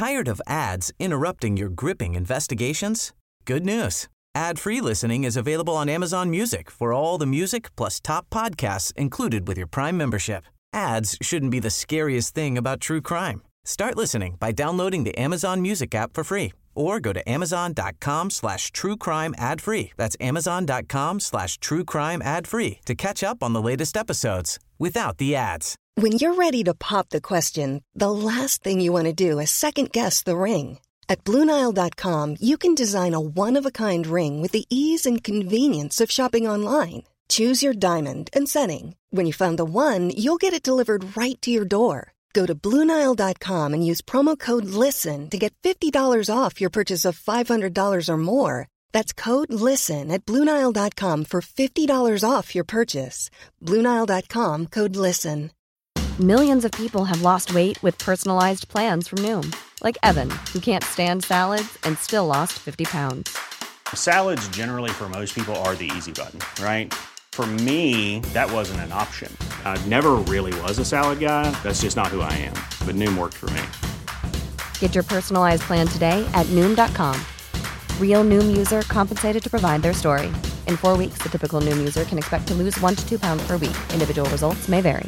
Tired of ads interrupting your gripping investigations? Good news. Ad-free listening is available on Amazon Music for all the music plus top podcasts included with your Prime membership. Ads shouldn't be the scariest thing about true crime. Start listening by downloading the Amazon Music app for free or go to amazon.com/truecrime ad-free. That's amazon.com/truecrime ad-free to catch up on the latest episodes without the ads. When you're ready to pop the question, the last thing you want to do is second-guess the ring. At BlueNile.com, you can design a one-of-a-kind ring with the ease and convenience of shopping online. Choose your diamond and setting. When you find the one, you'll get it delivered right to your door. Go to BlueNile.com and use promo code LISTEN to get $50 off your purchase of $500 or more. That's code LISTEN at BlueNile.com for $50 off your purchase. BlueNile.com, code LISTEN. Millions of people have lost weight with personalized plans from Noom. Like Evan, who can't stand salads and still lost 50 pounds. Salads generally for most people are the easy button, right? For me, that wasn't an option. I never really was a salad guy. That's just not who I am. But Noom worked for me. Get your personalized plan today at Noom.com. Real Noom user compensated to provide their story. In 4 weeks, the typical Noom user can expect to lose 1 to 2 pounds per week. Individual results may vary.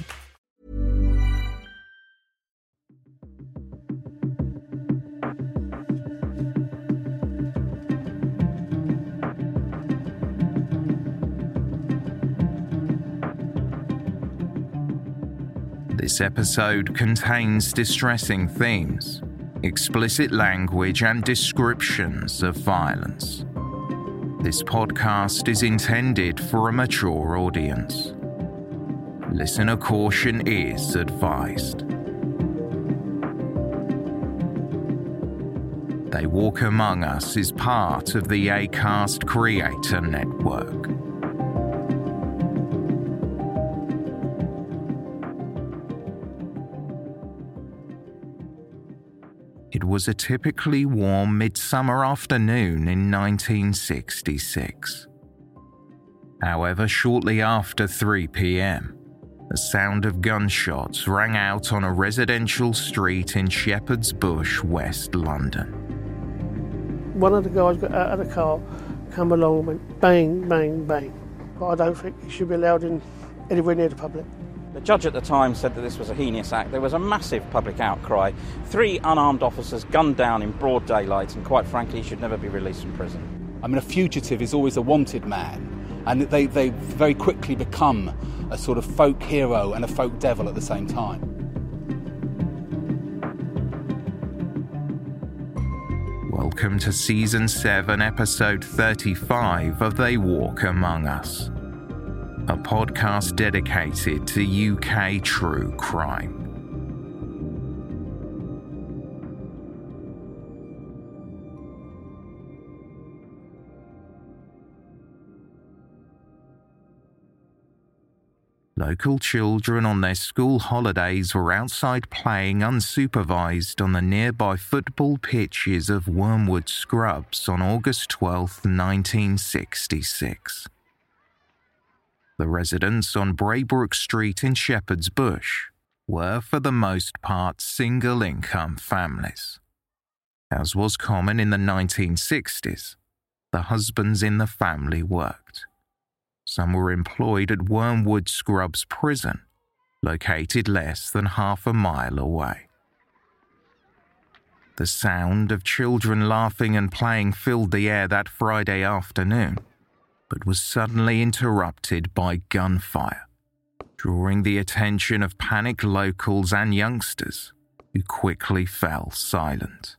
This episode contains distressing themes, explicit language, and descriptions of violence. This podcast is intended for a mature audience. Listener caution is advised. They Walk Among Us is part of the Acast Creator Network. It was a typically warm midsummer afternoon in 1966. However, shortly after 3 p.m, the sound of gunshots rang out on a residential street in Shepherd's Bush, West London. One of the guys got out of the car, come along and went bang, bang, bang. But I don't think he should be allowed in anywhere near the public. The judge at the time said that this was a heinous act. There was a massive public outcry. 3 unarmed officers gunned down in broad daylight, and quite frankly, he should never be released from prison. I mean, a fugitive is always a wanted man, and they very quickly become a sort of folk hero and a folk devil at the same time. Welcome to Season 7, Episode 35 of They Walk Among Us, a podcast dedicated to UK true crime. Local children on their school holidays were outside playing unsupervised on the nearby football pitches of Wormwood Scrubs on August 12, 1966. The residents on Braybrook Street in Shepherd's Bush were, for the most part, single-income families. As was common in the 1960s, the husbands in the family worked. Some were employed at Wormwood Scrubs Prison, located less than half a mile away. The sound of children laughing and playing filled the air that Friday afternoon, but was suddenly interrupted by gunfire, drawing the attention of panicked locals and youngsters, who quickly fell silent.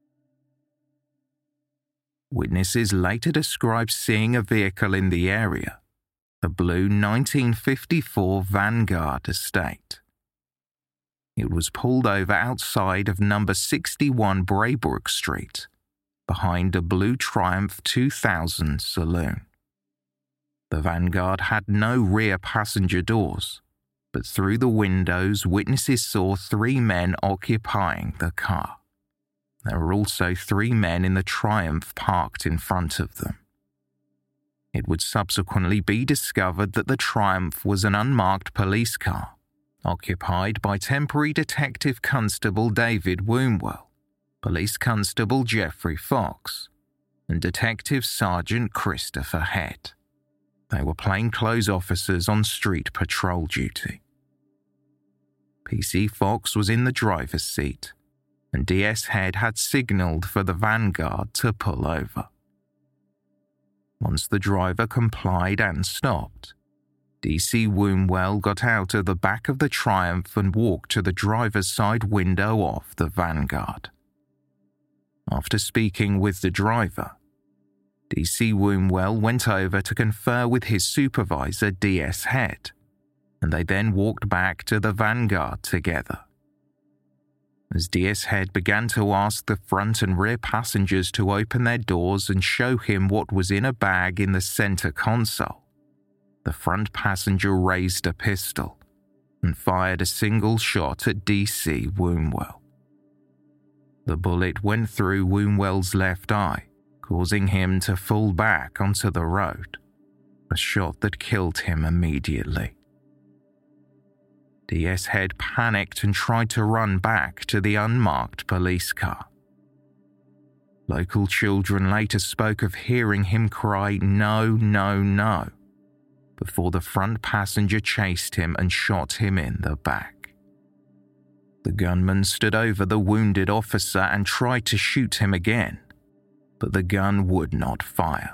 Witnesses later described seeing a vehicle in the area, a blue 1954 Vanguard estate. It was pulled over outside of number 61 Braybrook Street, behind a blue Triumph 2000 saloon. The Vanguard had no rear passenger doors, but through the windows witnesses saw 3 men occupying the car. There were also 3 men in the Triumph parked in front of them. It would subsequently be discovered that the Triumph was an unmarked police car, occupied by temporary Detective Constable David Wombwell, Police Constable Geoffrey Fox, and Detective Sergeant Christopher Head. They were plainclothes officers on street patrol duty. PC Fox was in the driver's seat, and DS Head had signalled for the Vanguard to pull over. Once the driver complied and stopped, DC Wombwell got out of the back of the Triumph and walked to the driver's side window of the Vanguard. After speaking with the driver, DC Wombwell went over to confer with his supervisor, DS Head, and they then walked back to the Vanguard together. As DS Head began to ask the front and rear passengers to open their doors and show him what was in a bag in the centre console, the front passenger raised a pistol and fired a single shot at DC Wombwell. The bullet went through Wombwell's left eye, causing him to fall back onto the road, a shot that killed him immediately. DS Head panicked and tried to run back to the unmarked police car. Local children later spoke of hearing him cry, "No, no, no," before the front passenger chased him and shot him in the back. The gunman stood over the wounded officer and tried to shoot him again, but the gun would not fire.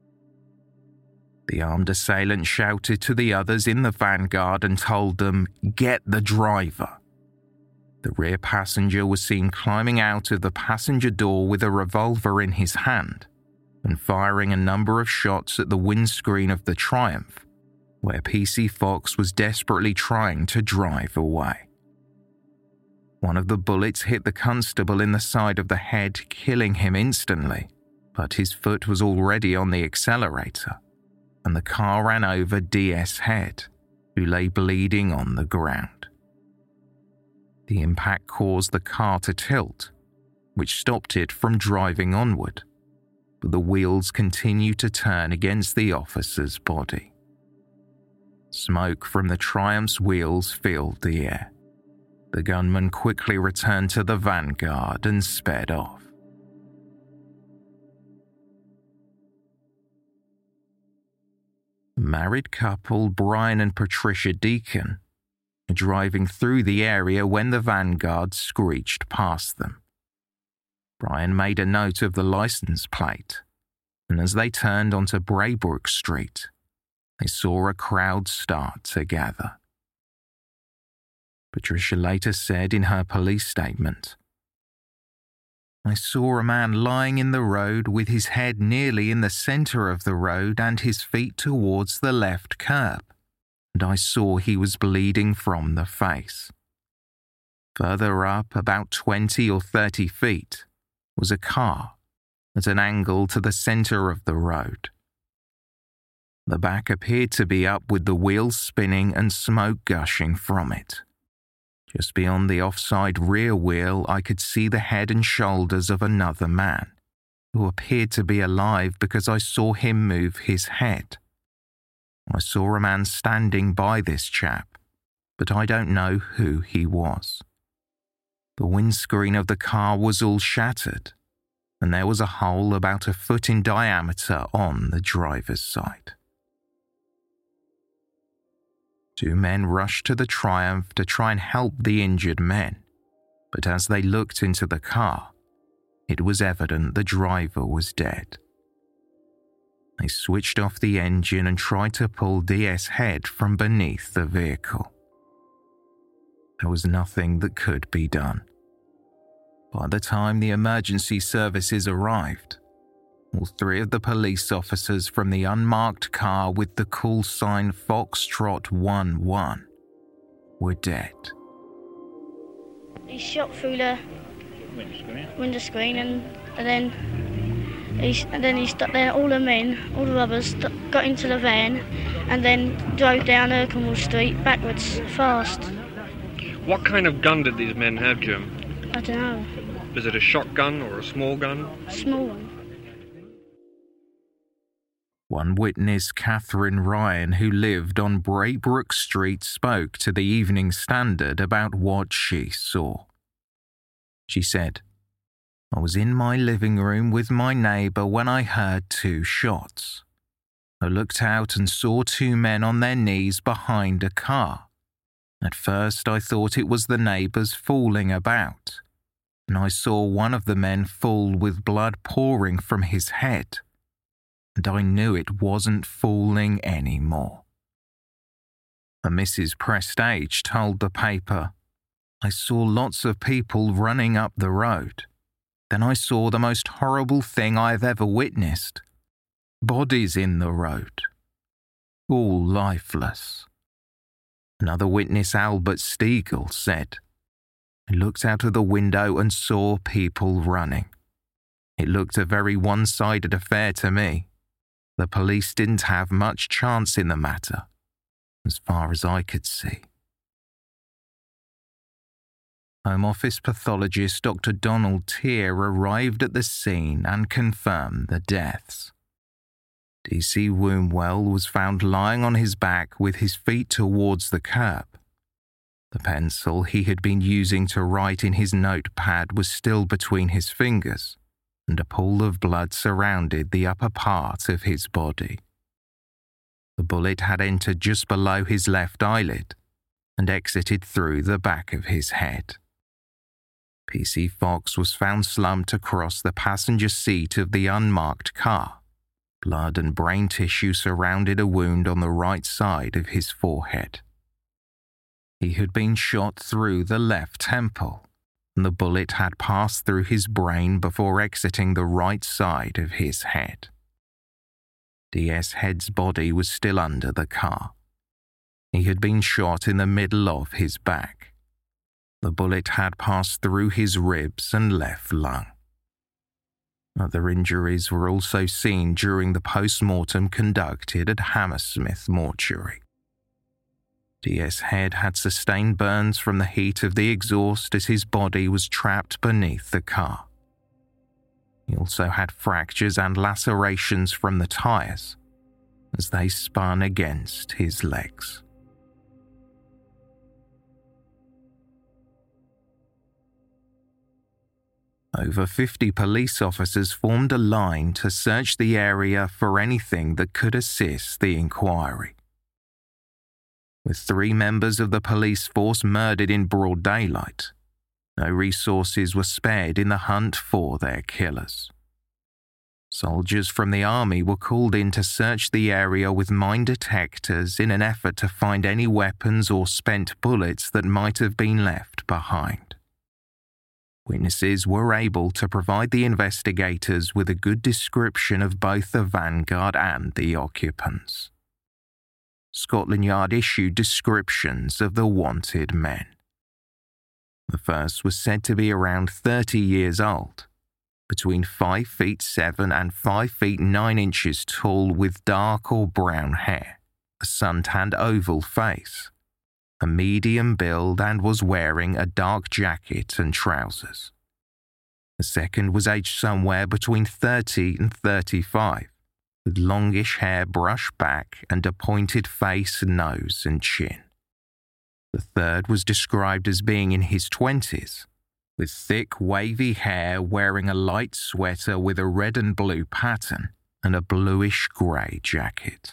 The armed assailant shouted to the others in the Vanguard and told them, "Get the driver." The rear passenger was seen climbing out of the passenger door with a revolver in his hand and firing a number of shots at the windscreen of the Triumph, where PC Fox was desperately trying to drive away. One of the bullets hit the constable in the side of the head, killing him instantly, but his foot was already on the accelerator, and the car ran over DS Head, who lay bleeding on the ground. The impact caused the car to tilt, which stopped it from driving onward, but the wheels continued to turn against the officer's body. Smoke from the Triumph's wheels filled the air. The gunman quickly returned to the Vanguard and sped off. The married couple Brian and Patricia Deacon were driving through the area when the Vanguard screeched past them. Brian made a note of the license plate, and as they turned onto Braybrook Street, they saw a crowd start to gather. Patricia later said in her police statement, "I saw a man lying in the road with his head nearly in the centre of the road and his feet towards the left curb, and I saw he was bleeding from the face. Further up, about 20 or 30 feet, was a car at an angle to the centre of the road. The back appeared to be up with the wheels spinning and smoke gushing from it. Just beyond the offside rear wheel, I could see the head and shoulders of another man, who appeared to be alive because I saw him move his head. I saw a man standing by this chap, but I don't know who he was. The windscreen of the car was all shattered, and there was a hole about a foot in diameter on the driver's side." Two men rushed to the Triumph to try and help the injured men, but as they looked into the car, it was evident the driver was dead. They switched off the engine and tried to pull DS Head from beneath the vehicle. There was nothing that could be done. By the time the emergency services arrived, all three of the police officers from the unmarked car with the call sign Foxtrot 11 were dead. He shot through the window screen and then all the men, all the robbers, got into the van and then drove down Erkenwall Street backwards fast. What kind of gun did these men have, Jim? I don't know. Is it a shotgun or a small gun? Small one. One witness, Catherine Ryan, who lived on Braybrook Street, spoke to the Evening Standard about what she saw. She said, I was in my living room with my neighbour when I heard 2 shots. I looked out and saw 2 men on their knees behind a car. At first I thought it was the neighbours fooling about, and I saw one of the men fall with blood pouring from his head, and I knew it wasn't fooling anymore. A Mrs. Prestage told the paper, "I saw lots of people running up the road. Then I saw the most horrible thing I've ever witnessed. Bodies in the road. All lifeless." Another witness, Albert Stiegel, said, "I looked out of the window and saw people running. It looked a very one-sided affair to me. The police didn't have much chance in the matter, as far as I could see." Home Office pathologist Dr. Donald Tier arrived at the scene and confirmed the deaths. D.C. Wombwell was found lying on his back with his feet towards the curb. The pencil he had been using to write in his notepad was still between his fingers, and a pool of blood surrounded the upper part of his body. The bullet had entered just below his left eyelid and exited through the back of his head. P.C. Fox was found slumped across the passenger seat of the unmarked car. Blood and brain tissue surrounded a wound on the right side of his forehead. He had been shot through the left temple, and the bullet had passed through his brain before exiting the right side of his head. D.S. Head's body was still under the car. He had been shot in the middle of his back. The bullet had passed through his ribs and left lung. Other injuries were also seen during the post-mortem conducted at Hammersmith Mortuary. D.S. Head had sustained burns from the heat of the exhaust as his body was trapped beneath the car. He also had fractures and lacerations from the tyres as they spun against his legs. Over 50 police officers formed a line to search the area for anything that could assist the inquiry. With 3 members of the police force murdered in broad daylight, no resources were spared in the hunt for their killers. Soldiers from the army were called in to search the area with mine detectors in an effort to find any weapons or spent bullets that might have been left behind. Witnesses were able to provide the investigators with a good description of both the Vanguard and the occupants. Scotland Yard issued descriptions of the wanted men. The first was said to be around 30 years old, between 5 feet 7 and 5 feet 9 inches tall with dark or brown hair, a suntanned oval face, a medium build, and was wearing a dark jacket and trousers. The second was aged somewhere between 30 and 35, with longish hair brushed back and a pointed face, nose and chin. The third was described as being in his 20s, with thick wavy hair, wearing a light sweater with a red and blue pattern and a bluish-grey jacket.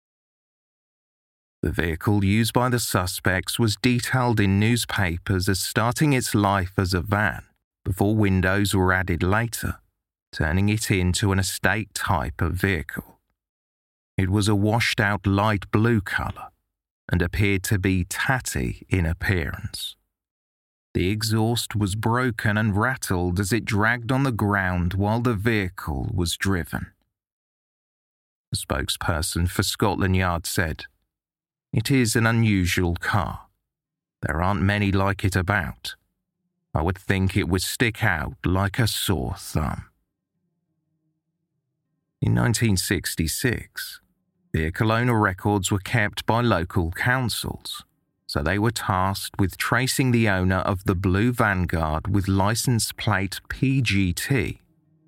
The vehicle used by the suspects was detailed in newspapers as starting its life as a van before windows were added later, turning it into an estate type of vehicle. It was a washed-out light blue colour and appeared to be tatty in appearance. The exhaust was broken and rattled as it dragged on the ground while the vehicle was driven. A spokesperson for Scotland Yard said, "It is an unusual car. There aren't many like it about. I would think it would stick out like a sore thumb." In 1966, vehicle owner records were kept by local councils, so they were tasked with tracing the owner of the blue Vanguard with license plate PGT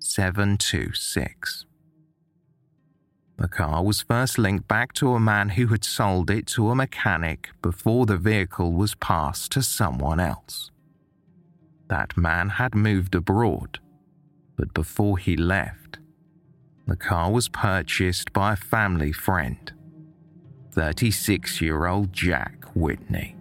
726. The car was first linked back to a man who had sold it to a mechanic before the vehicle was passed to someone else. That man had moved abroad But before he left, the car was purchased by a family friend, 36-year-old Jack Whitney.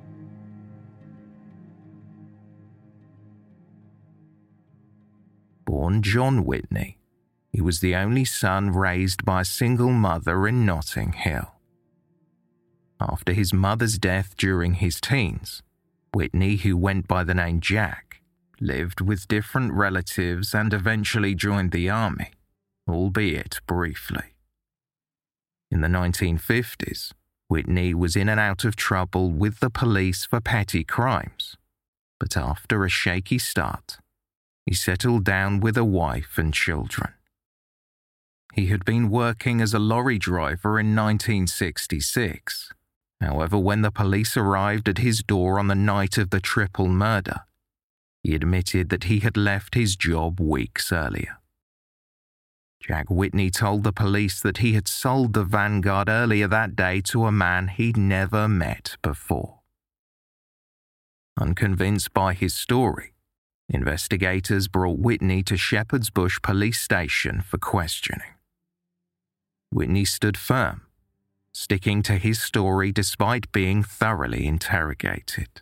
Born John Whitney, he was the only son raised by a single mother in Notting Hill. After his mother's death during his teens, Whitney, who went by the name Jack, lived with different relatives and eventually joined the army, albeit briefly. In the 1950s, Whitney was in and out of trouble with the police for petty crimes, but after a shaky start, he settled down with a wife and children. He had been working as a lorry driver in 1966. However, when the police arrived at his door on the night of the triple murder, he admitted that he had left his job weeks earlier. Jack Whitney told the police that he had sold the Vanguard earlier that day to a man he'd never met before. Unconvinced by his story, investigators brought Whitney to Shepherd's Bush Police Station for questioning. Whitney stood firm, sticking to his story despite being thoroughly interrogated.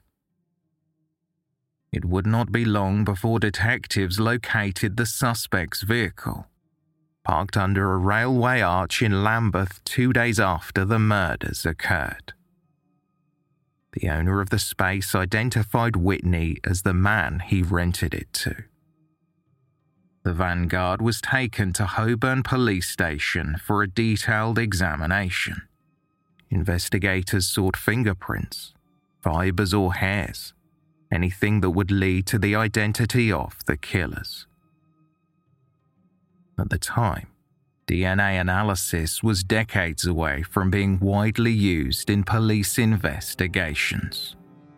It would not be long before detectives located the suspect's vehicle, parked under a railway arch in Lambeth 2 days after the murders occurred. The owner of the space identified Whitney as the man he rented it to. The Vanguard was taken to Holborn Police Station for a detailed examination. Investigators sought fingerprints, fibers or hairs, anything that would lead to the identity of the killers. At the time, DNA analysis was decades away from being widely used in police investigations.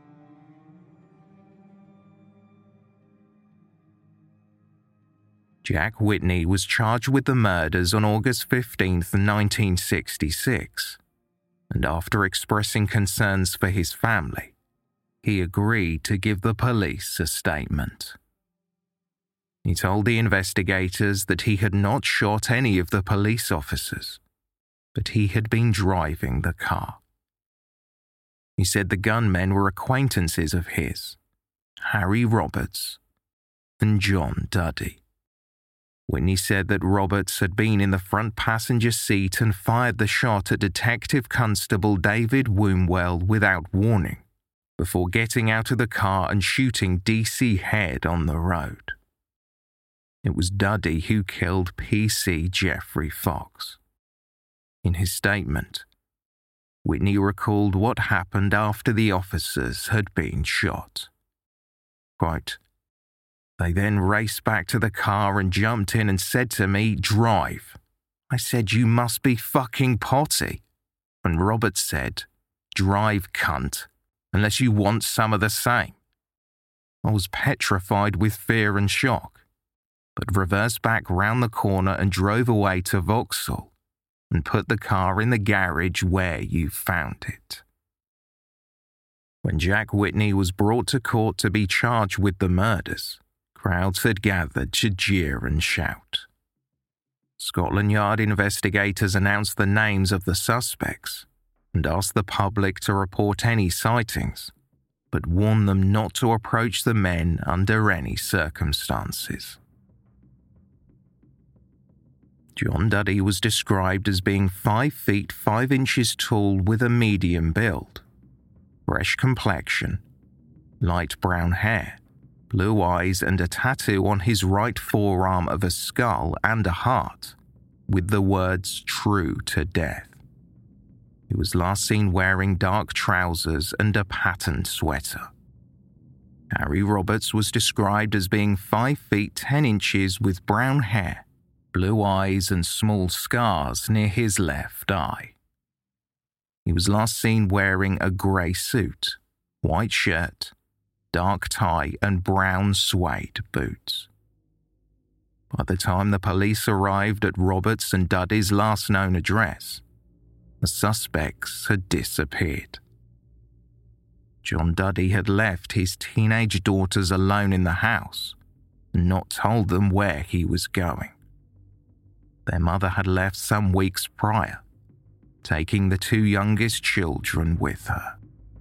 Jack Whitney was charged with the murders on August 15, 1966, and after expressing concerns for his family, he agreed to give the police a statement. He told the investigators that he had not shot any of the police officers, but he had been driving the car. He said the gunmen were acquaintances of his, Harry Roberts and John Duddy. Whitney said that Roberts had been in the front passenger seat and fired the shot at Detective Constable David Wombwell without warning, before getting out of the car and shooting DC Head on the road. It was Duddy who killed PC Jeffrey Fox. In his statement, Whitney recalled what happened after the officers had been shot. Quote, "They then raced back to the car and jumped in and said to me, 'Drive.' I said, 'You must be fucking potty.' And Roberts said, 'Drive, cunt, unless you want some of the same.' I was petrified with fear and shock, but reversed back round the corner and drove away to Vauxhall and put the car in the garage where you found it." When Jack Whitney was brought to court to be charged with the murders, crowds had gathered to jeer and shout. Scotland Yard investigators announced the names of the suspects and asked the public to report any sightings, but warned them not to approach the men under any circumstances. John Duddy was described as being 5 feet 5 inches tall with a medium build, fresh complexion, light brown hair, blue eyes and a tattoo on his right forearm of a skull and a heart, with the words "True to Death." He was last seen wearing dark trousers and a patterned sweater. Harry Roberts was described as being 5 feet 10 inches with brown hair, blue eyes and small scars near his left eye. He was last seen wearing a grey suit, white shirt, dark tie and brown suede boots. By the time the police arrived at Roberts and Duddy's last known address, the suspects had disappeared. John Duddy had left his teenage daughters alone in the house and not told them where he was going. Their mother had left some weeks prior, taking the two youngest children with her.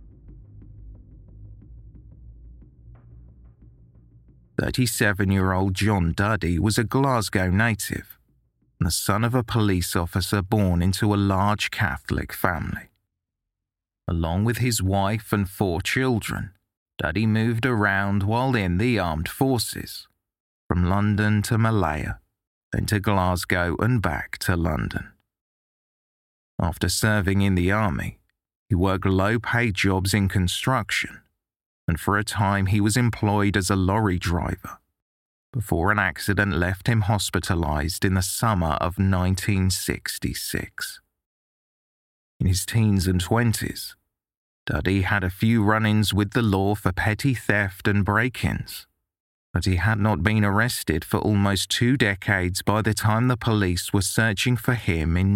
37-year-old John Duddy was a Glasgow native, the son of a police officer born into a large Catholic family. Along with his wife and 4 children, Duddy moved around while in the armed forces, from London to Malaya, then to Glasgow and back to London. After serving in the army, he worked low-paid jobs in construction, and for a time he was employed as a lorry driver, before an accident left him hospitalized in the summer of 1966. In his teens and 20s, Duddy had a few run-ins with the law for petty theft and break-ins, but he had not been arrested for almost 2 decades by the time the police were searching for him in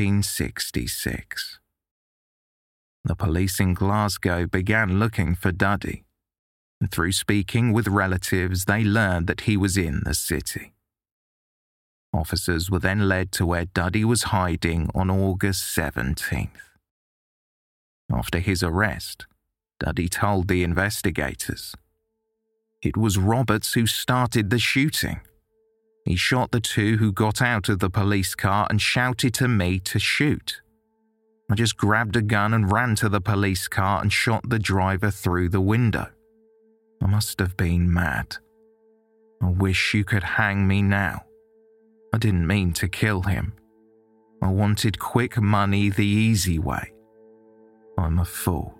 1966. The police in Glasgow began looking for Duddy, and through speaking with relatives, they learned that he was in the city. Officers were then led to where Duddy was hiding on August 17th. After his arrest, Duddy told the investigators, "It was Roberts who started the shooting. He shot the 2 who got out of the police car and shouted to me to shoot. I just grabbed a gun and ran to the police car and shot the driver through the window. I must have been mad. I wish you could hang me now. I didn't mean to kill him. I wanted quick money the easy way. I'm a fool."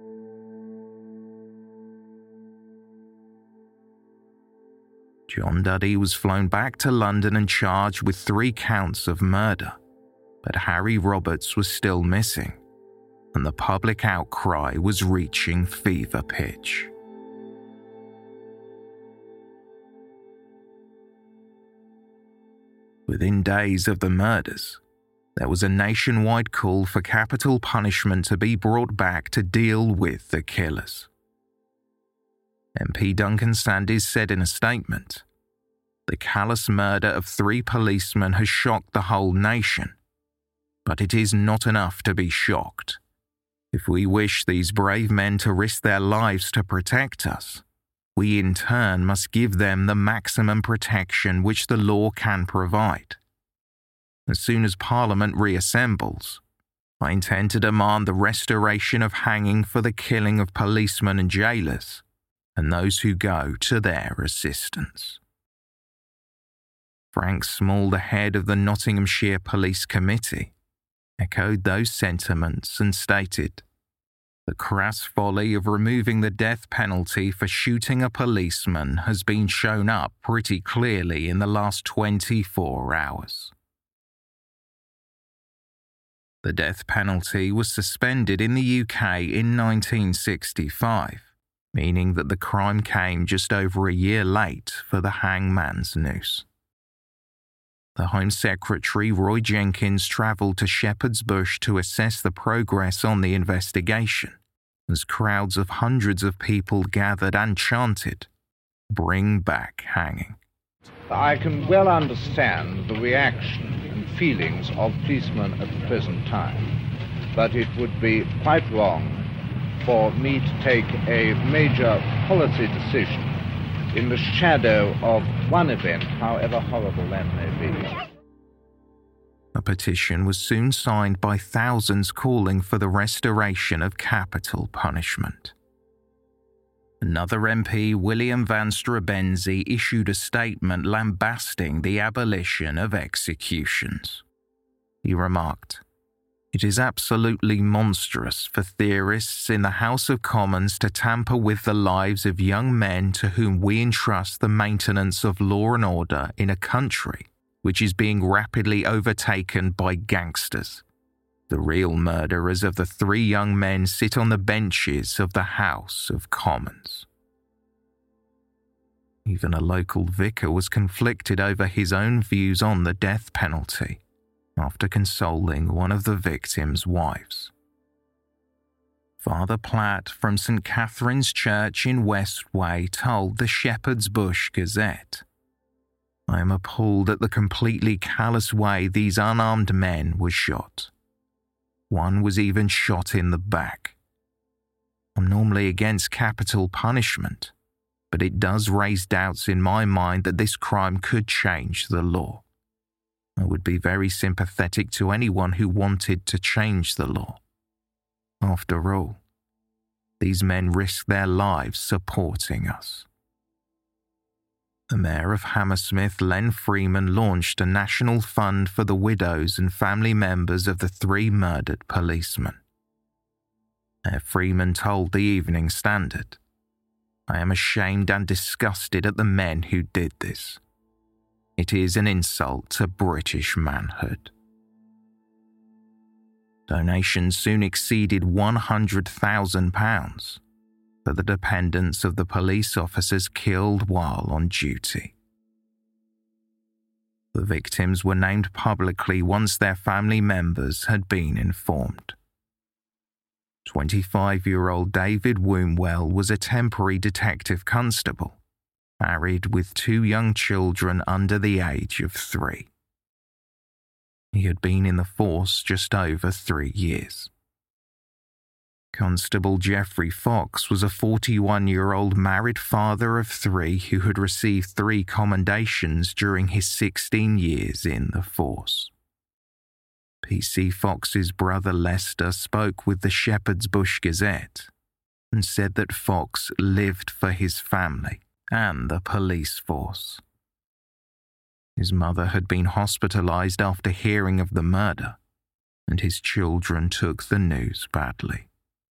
John Duddy was flown back to London and charged with 3 counts of murder, but Harry Roberts was still missing, and the public outcry was reaching fever pitch. Within days of the murders, there was a nationwide call for capital punishment to be brought back to deal with the killers. MP Duncan Sandys said in a statement, "The callous murder of 3 policemen has shocked the whole nation, but it is not enough to be shocked. If we wish these brave men to risk their lives to protect us, we in turn must give them the maximum protection which the law can provide. As soon as Parliament reassembles, I intend to demand the restoration of hanging for the killing of policemen and jailers, and those who go to their assistance." Frank Small, the head of the Nottinghamshire Police Committee, echoed those sentiments and stated, "The crass folly of removing the death penalty for shooting a policeman has been shown up pretty clearly in the last 24 hours." The death penalty was suspended in the UK in 1965, meaning that the crime came just over a year late for the hangman's noose. The Home Secretary Roy Jenkins travelled to Shepherd's Bush to assess the progress on the investigation, as crowds of hundreds of people gathered and chanted, "Bring back hanging." I can well understand the reaction and feelings of policemen at the present time, but it would be quite wrong for me to take a major policy decision in the shadow of one event, however horrible that may be. A petition was soon signed by thousands calling for the restoration of capital punishment. Another MP, William Van Strabenzie, issued a statement lambasting the abolition of executions. He remarked, "It is absolutely monstrous for theorists in the House of Commons to tamper with the lives of young men to whom we entrust the maintenance of law and order in a country which is being rapidly overtaken by gangsters. The real murderers of the 3 young men sit on the benches of the House of Commons." Even a local vicar was conflicted over his own views on the death penalty after consoling one of the victims' wives. Father Platt from St. Catherine's Church in Westway told the Shepherd's Bush Gazette, "I am appalled at the completely callous way these unarmed men were shot. One was even shot in the back. I'm normally against capital punishment, but it does raise doubts in my mind that this crime could change the law. I would be very sympathetic to anyone who wanted to change the law. After all, these men risk their lives supporting us." The Mayor of Hammersmith, Len Freeman, launched a national fund for the widows and family members of the 3 murdered policemen. Mayor Freeman told the Evening Standard, "I am ashamed and disgusted at the men who did this. It is an insult to British manhood." Donations soon exceeded £100,000 for the dependents of the police officers killed while on duty. The victims were named publicly once their family members had been informed. 25-year-old David Wombwell was a temporary detective constable, married with 2 young children under the age of 3. He had been in the force just over 3 years. Constable Geoffrey Fox was a 41-year-old married father of 3 who had received 3 commendations during his 16 years in the force. PC Fox's brother Lester spoke with the Shepherd's Bush Gazette and said that Fox lived for his family and the police force. His mother had been hospitalised after hearing of the murder, and his children took the news badly.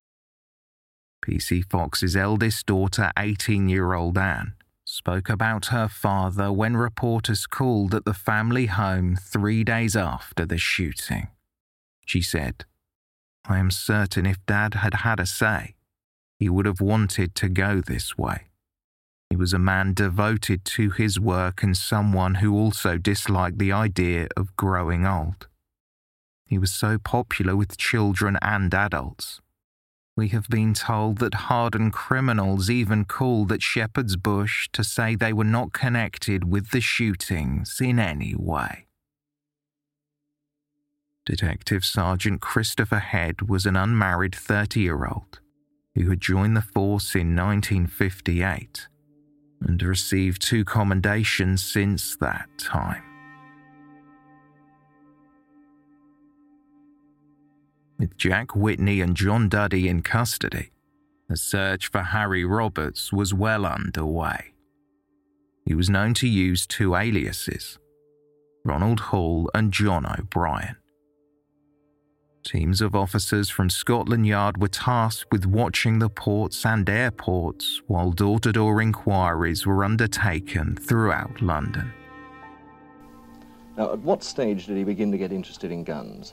PC Fox's eldest daughter, 18-year-old Anne, spoke about her father when reporters called at the family home 3 days after the shooting. She said, "I am certain if Dad had had a say, he would have wanted to go this way. He was a man devoted to his work and someone who also disliked the idea of growing old. He was so popular with children and adults. We have been told that hardened criminals even called at Shepherd's Bush to say they were not connected with the shootings in any way." Detective Sergeant Christopher Head was an unmarried 30-year-old who had joined the force in 1958 and received 2 commendations since that time. With Jack Whitney and John Duddy in custody, the search for Harry Roberts was well underway. He was known to use 2 aliases, Ronald Hall and John O'Brien. Teams of officers from Scotland Yard were tasked with watching the ports and airports while door-to-door inquiries were undertaken throughout London. Now, at what stage did he begin to get interested in guns?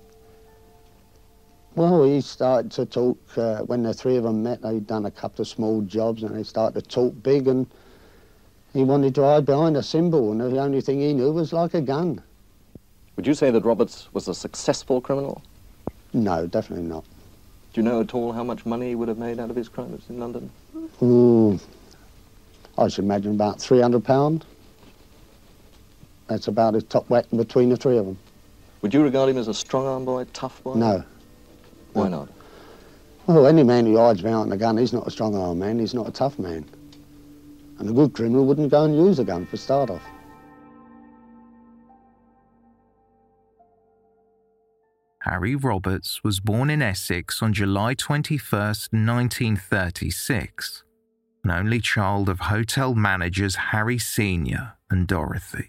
Well, he started to talk, when the 3 of them met, they'd done a couple of small jobs and they started to talk big, and he wanted to hide behind a symbol, and the only thing he knew was like a gun. Would you say that Roberts was a successful criminal? No, definitely not. Do you know at all how much money he would have made out of his crimes in London? Ooh, I should imagine about £300. That's about his top whack between the 3 of them. Would you regard him as a strong-arm boy, tough boy? No. Why not? Well, any man who hides behind a gun, he's not a strong-arm man, he's not a tough man. And a good criminal wouldn't go and use a gun for start off. Harry Roberts was born in Essex on July 21st, 1936, an only child of hotel managers Harry Sr. and Dorothy.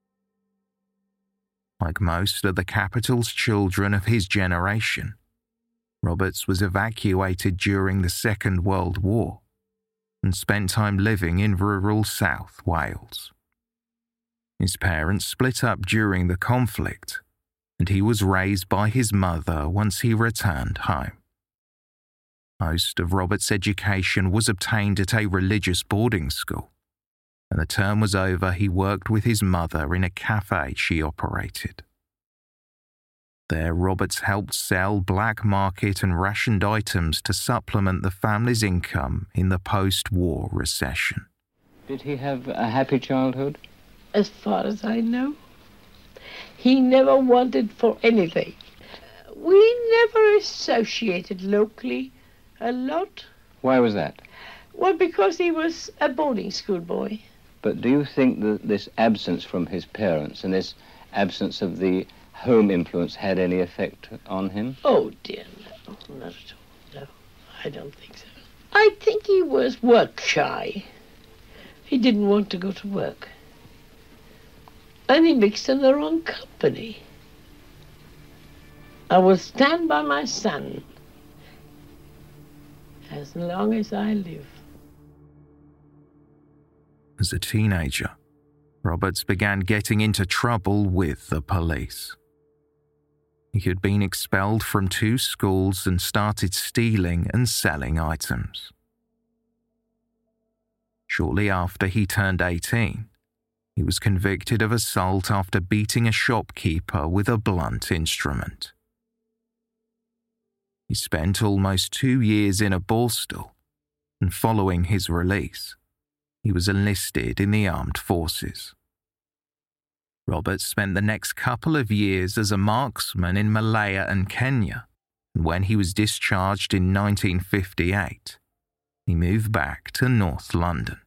Like most of the capital's children of his generation, Roberts was evacuated during the Second World War and spent time living in rural South Wales. His parents split up during the conflict, and he was raised by his mother once he returned home. Most of Roberts' education was obtained at a religious boarding school. When the term was over, he worked with his mother in a cafe she operated. There, Roberts helped sell black market and rationed items to supplement the family's income in the post-war recession. Did he have a happy childhood? As far as I know. He never wanted for anything. We never associated locally a lot. Why was that? Well, because he was a boarding school boy. But do you think that this absence from his parents and this absence of the home influence had any effect on him? Oh, dear, no. Not at all. No, I don't think so. I think he was work shy. He didn't want to go to work. And he mixed in the wrong company. I will stand by my son as long as I live. As a teenager, Roberts began getting into trouble with the police. He had been expelled from 2 schools and started stealing and selling items. Shortly after he turned 18, he was convicted of assault after beating a shopkeeper with a blunt instrument. He spent almost 2 years in a Borstal, and following his release, he was enlisted in the armed forces. Roberts spent the next couple of years as a marksman in Malaya and Kenya, and when he was discharged in 1958, he moved back to North London.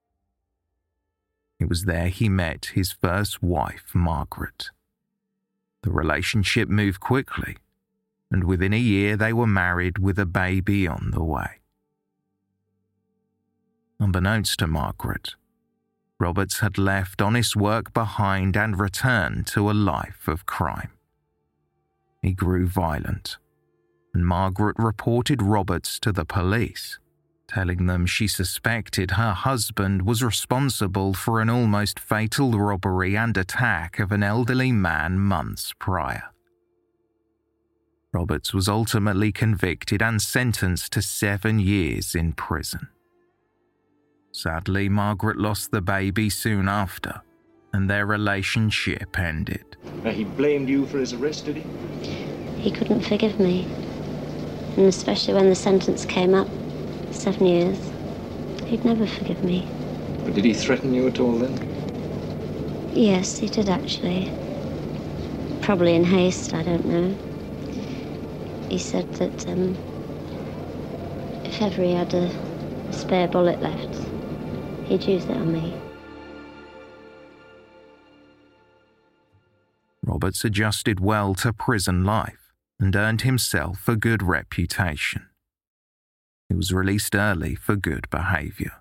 It was there he met his first wife, Margaret. The relationship moved quickly, and within a year they were married with a baby on the way. Unbeknownst to Margaret, Roberts had left honest work behind and returned to a life of crime. He grew violent, and Margaret reported Roberts to the police, telling them she suspected her husband was responsible for an almost fatal robbery and attack of an elderly man months prior. Roberts was ultimately convicted and sentenced to 7 years in prison. Sadly, Margaret lost the baby soon after, and their relationship ended. He blamed you for his arrest, did he? He couldn't forgive me, and especially when the sentence came up, 7 years, he'd never forgive me. But did he threaten you at all then? Yes, he did actually. Probably in haste, I don't know. He said that if ever he had a spare bullet left, he'd use it on me. Roberts adjusted well to prison life and earned himself a good reputation. He was released early for good behaviour.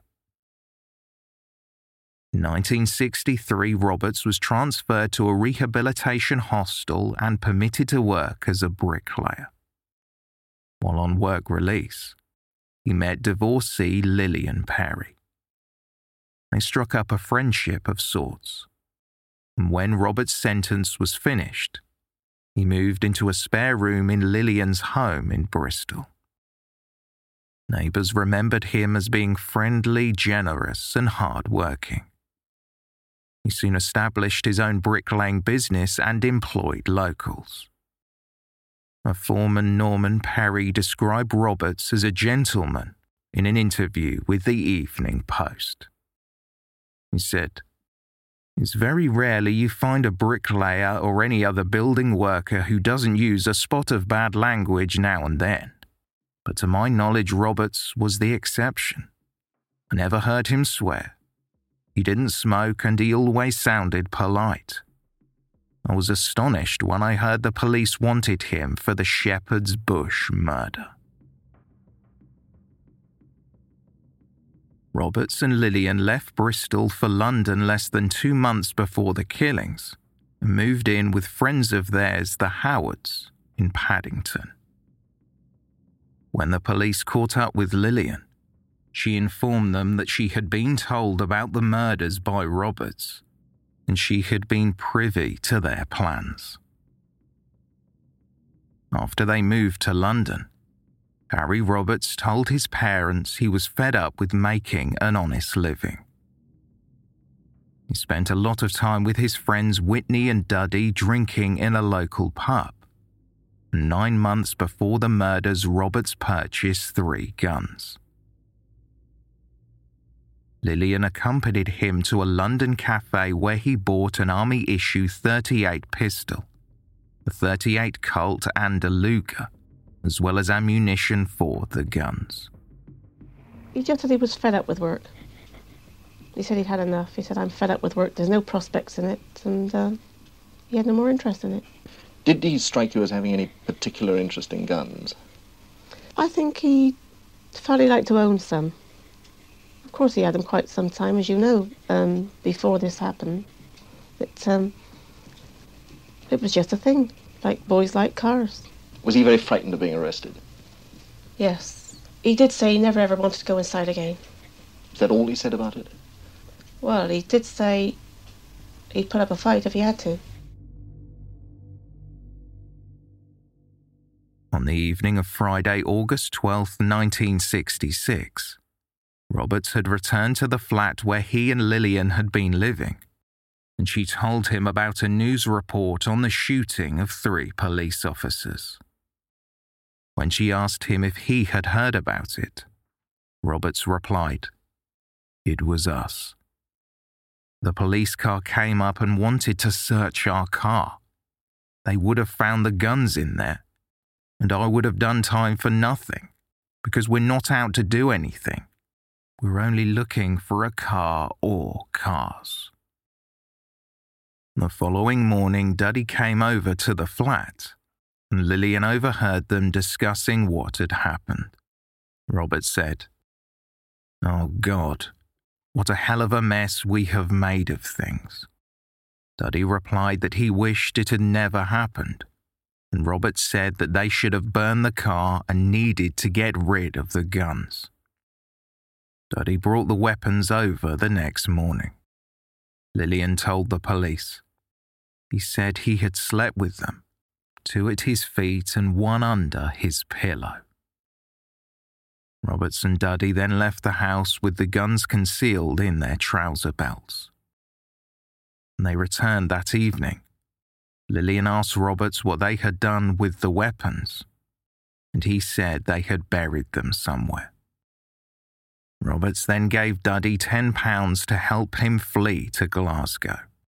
In 1963, Roberts was transferred to a rehabilitation hostel and permitted to work as a bricklayer. While on work release, he met divorcee Lillian Perry. They struck up a friendship of sorts, and when Robert's sentence was finished, he moved into a spare room in Lillian's home in Bristol. Neighbours remembered him as being friendly, generous, and hard-working. He soon established his own bricklaying business and employed locals. A foreman, Norman Perry, described Roberts as a gentleman in an interview with the Evening Post. He said, "It's very rarely you find a bricklayer or any other building worker who doesn't use a spot of bad language now and then. But to my knowledge, Roberts was the exception. I never heard him swear. He didn't smoke and he always sounded polite. I was astonished when I heard the police wanted him for the Shepherd's Bush murder." Roberts and Lillian left Bristol for London less than 2 months before the killings and moved in with friends of theirs, the Howards, in Paddington. When the police caught up with Lillian, she informed them that she had been told about the murders by Roberts, and she had been privy to their plans. After they moved to London, Harry Roberts told his parents he was fed up with making an honest living. He spent a lot of time with his friends Whitney and Duddy drinking in a local pub 9 months before the murders, Roberts purchased 3 guns. Lillian accompanied him to a London cafe where he bought an Army-issue .38 pistol, a .38 Colt and a Luger, as well as ammunition for the guns. He just said he was fed up with work. He said he'd had enough. He said, I'm fed up with work, there's no prospects in it, and he had no more interest in it. Did he strike you as having any particular interest in guns? I think he felt he liked to own some. Of course he had them quite some time, as you know, before this happened. It was just a thing, like boys like cars. Was he very frightened of being arrested? Yes. He did say he never ever wanted to go inside again. Is that all he said about it? Well, he did say he'd put up a fight if he had to. On the evening of Friday, August 12, 1966, Roberts had returned to the flat where he and Lillian had been living, and she told him about a news report on the shooting of 3 police officers. When she asked him if he had heard about it, Roberts replied, "It was us. The police car came up and wanted to search our car. They would have found the guns in there, and I would have done time for nothing, because we're not out to do anything. We're only looking for a car or cars." The following morning, Duddy came over to the flat, and Lillian overheard them discussing what had happened. Robert said, "Oh God, what a hell of a mess we have made of things." Duddy replied that he wished it had never happened, and Robert said that they should have burned the car and needed to get rid of the guns. Duddy brought the weapons over the next morning. Lillian told the police. He said he had slept with them, 2 at his feet and 1 under his pillow. Roberts and Duddy then left the house with the guns concealed in their trouser belts. When they returned that evening, Lillian asked Roberts what they had done with the weapons, and he said they had buried them somewhere. Roberts then gave Duddy £10 to help him flee to Glasgow.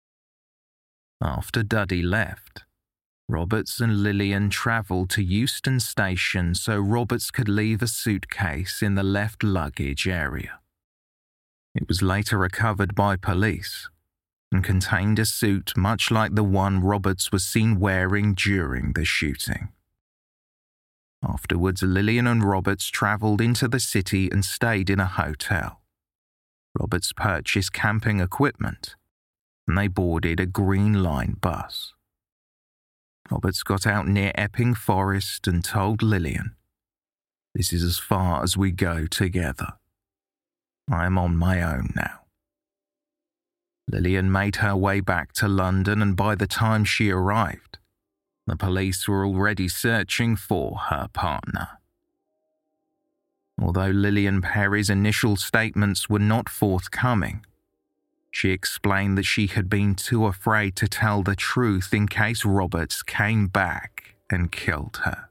After Duddy left, Roberts and Lillian travelled to Euston Station so Roberts could leave a suitcase in the left luggage area. It was later recovered by police and contained a suit much like the one Roberts was seen wearing during the shooting. Afterwards, Lillian and Roberts travelled into the city and stayed in a hotel. Roberts purchased camping equipment, and they boarded a Green Line bus. Roberts got out near Epping Forest and told Lillian, "This is as far as we go together. I am on my own now." Lillian made her way back to London, and by the time she arrived, the police were already searching for her partner. Although Lillian Perry's initial statements were not forthcoming, she explained that she had been too afraid to tell the truth in case Roberts came back and killed her.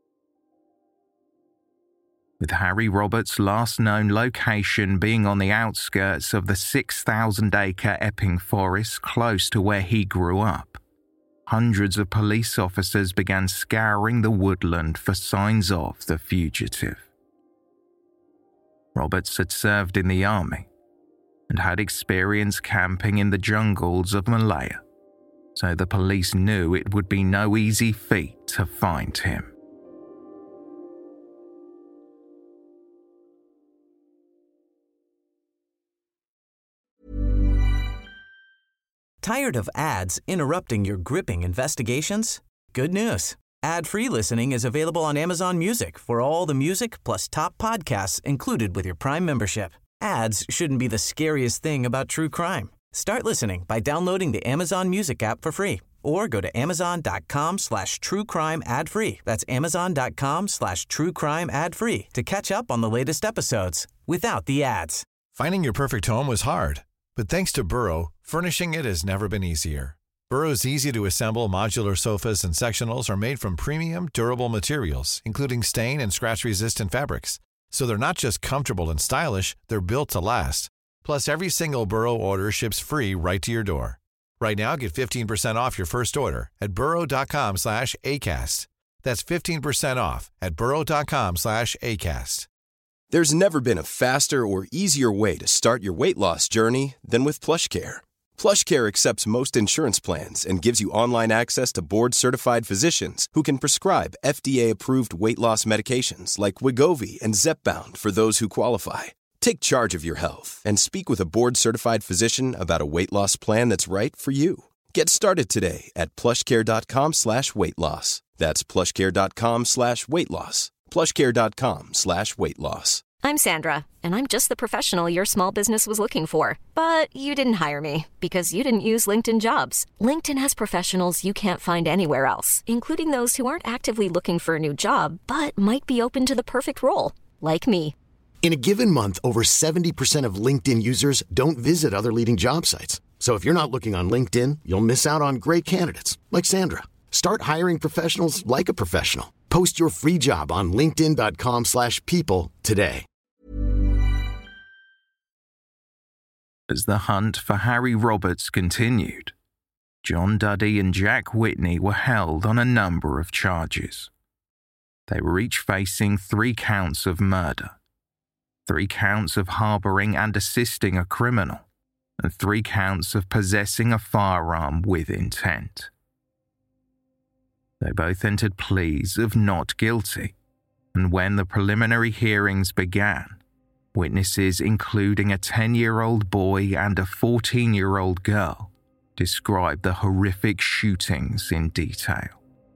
With Harry Roberts' last known location being on the outskirts of the 6,000-acre Epping Forest close to where he grew up, hundreds of police officers began scouring the woodland for signs of the fugitive. Roberts had served in the army and had experience camping in the jungles of Malaya, so the police knew it would be no easy feat to find him. Tired of ads interrupting your gripping investigations? Good news. Ad-free listening is available on Amazon Music for all the music plus top podcasts included with your Prime membership. Ads shouldn't be the scariest thing about true crime. Start listening by downloading the Amazon Music app for free or go to amazon.com/truecrime ad-free. That's amazon.com/truecrime ad-free to catch up on the latest episodes without the ads. Finding your perfect home was hard, but thanks to Burrow, furnishing it has never been easier. Burrow's easy-to-assemble modular sofas and sectionals are made from premium, durable materials, including stain and scratch-resistant fabrics. So they're not just comfortable and stylish, they're built to last. Plus, every single Burrow order ships free right to your door. Right now, get 15% off your first order at burrow.com/ACAST. That's 15% off at burrow.com/ACAST. There's never been a faster or easier way to start your weight loss journey than with PlushCare. PlushCare accepts most insurance plans and gives you online access to board-certified physicians who can prescribe FDA-approved weight loss medications like Wegovy and Zepbound for those who qualify. Take charge of your health and speak with a board-certified physician about a weight loss plan that's right for you. Get started today at plushcare.com/weight-loss. That's plushcare.com/weight-loss. plushcare.com/weight-loss. I'm Sandra, and I'm just the professional your small business was looking for. But you didn't hire me because you didn't use LinkedIn Jobs. LinkedIn has professionals you can't find anywhere else, including those who aren't actively looking for a new job, but might be open to the perfect role, like me. In a given month, over 70% of LinkedIn users don't visit other leading job sites. So if you're not looking on LinkedIn, you'll miss out on great candidates, like Sandra. Start hiring professionals like a professional. Post your free job on linkedin.com/people today. As the hunt for Harry Roberts continued, John Duddy and Jack Whitney were held on a number of charges. They were each facing 3 counts of murder, 3 counts of harbouring and assisting a criminal, and 3 counts of possessing a firearm with intent. They both entered pleas of not guilty, and when the preliminary hearings began, witnesses including a 10-year-old boy and a 14-year-old girl described the horrific shootings in detail.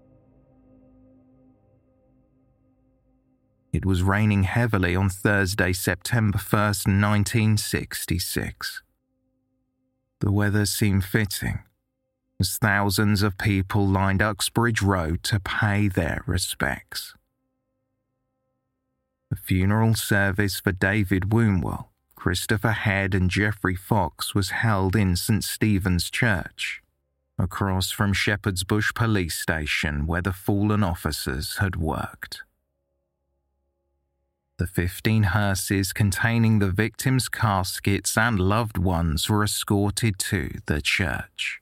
It was raining heavily on Thursday, September 1st, 1966. The weather seemed fitting, as thousands of people lined Uxbridge Road to pay their respects. The funeral service for David Wombwell, Christopher Head and Geoffrey Fox was held in St. Stephen's Church, across from Shepherd's Bush Police Station where the fallen officers had worked. The 15 hearses containing the victims' caskets and loved ones were escorted to the church.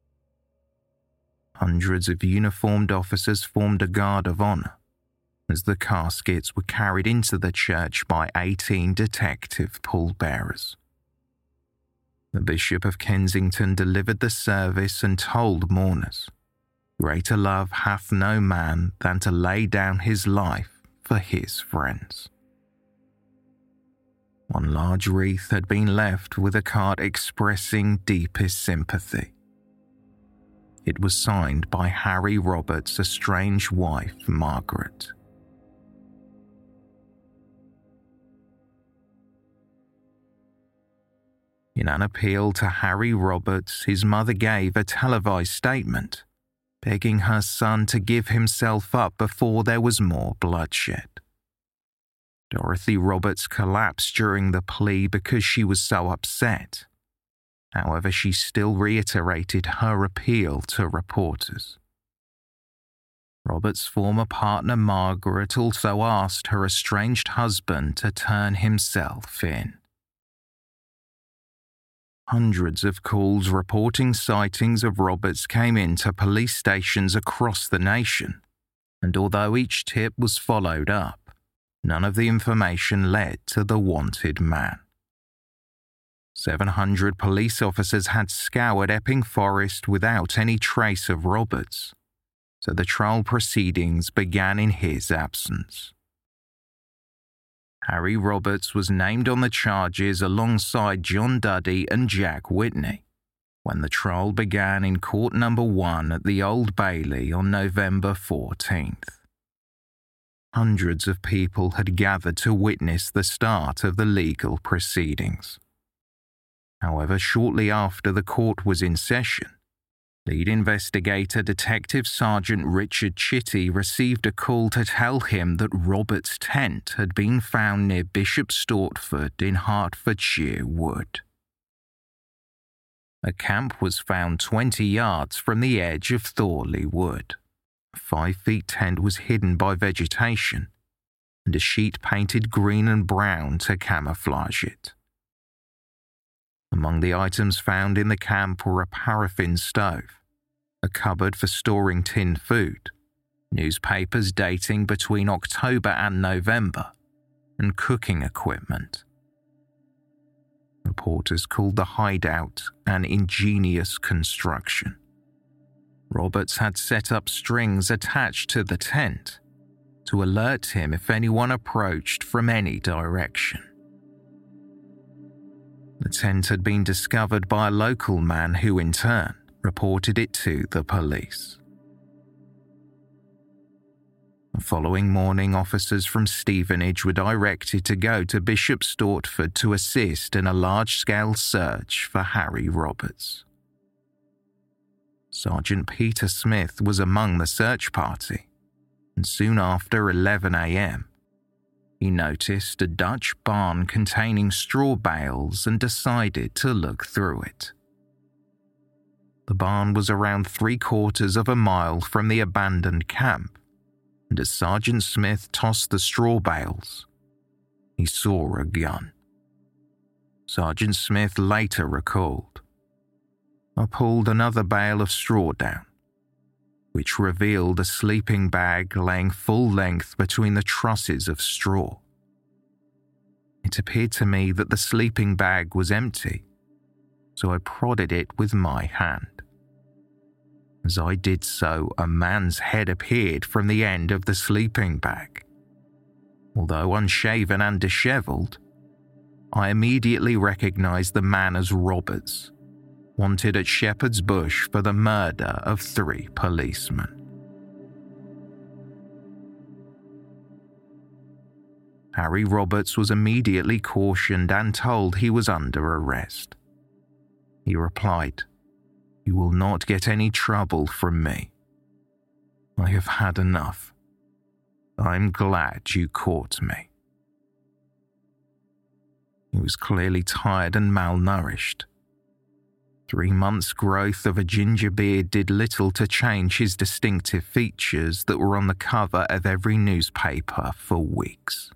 Hundreds of uniformed officers formed a guard of honour as the caskets were carried into the church by 18 detective pallbearers. The Bishop of Kensington delivered the service and told mourners, "Greater love hath no man than to lay down his life for his friends." One large wreath had been left with a card expressing deepest sympathy. It was signed by Harry Roberts' estranged wife, Margaret. In an appeal to Harry Roberts, his mother gave a televised statement, begging her son to give himself up before there was more bloodshed. Dorothy Roberts collapsed during the plea because she was so upset. However, she still reiterated her appeal to reporters. Roberts' former partner Margaret also asked her estranged husband to turn himself in. Hundreds of calls reporting sightings of Roberts came into police stations across the nation, and although each tip was followed up, none of the information led to the wanted man. 700 police officers had scoured Epping Forest without any trace of Roberts, so the trial proceedings began in his absence. Harry Roberts was named on the charges alongside John Duddy and Jack Whitney when the trial began in Court Number 1 at the Old Bailey on November 14th. Hundreds of people had gathered to witness the start of the legal proceedings. However, shortly after the court was in session, lead investigator Detective Sergeant Richard Chitty received a call to tell him that Roberts' tent had been found near Bishop Stortford in Hertfordshire Wood. A camp was found 20 yards from the edge of Thorley Wood. A 5-foot tent was hidden by vegetation, and a sheet painted green and brown to camouflage it. Among the items found in the camp were a paraffin stove, a cupboard for storing tinned food, newspapers dating between October and November, and cooking equipment. Reporters called the hideout an ingenious construction. Roberts had set up strings attached to the tent to alert him if anyone approached from any direction. The tent had been discovered by a local man who, in turn, reported it to the police. The following morning, officers from Stevenage were directed to go to Bishop Stortford to assist in a large-scale search for Harry Roberts. Sergeant Peter Smith was among the search party, and soon after 11 a.m., he noticed a Dutch barn containing straw bales and decided to look through it. The barn was around 3/4 of a mile from the abandoned camp, and as Sergeant Smith tossed the straw bales, he saw a gun. Sergeant Smith later recalled, "I pulled another bale of straw down, which revealed a sleeping bag laying full length between the trusses of straw. It appeared to me that the sleeping bag was empty, so I prodded it with my hand. As I did so, a man's head appeared from the end of the sleeping bag. Although unshaven and dishevelled, I immediately recognised the man as Roberts, wanted at Shepherd's Bush for the murder of 3 policemen." Harry Roberts was immediately cautioned and told he was under arrest. He replied, "You will not get any trouble from me. I have had enough. I'm glad you caught me." He was clearly tired and malnourished. 3 months' growth of a ginger beard did little to change his distinctive features that were on the cover of every newspaper for weeks.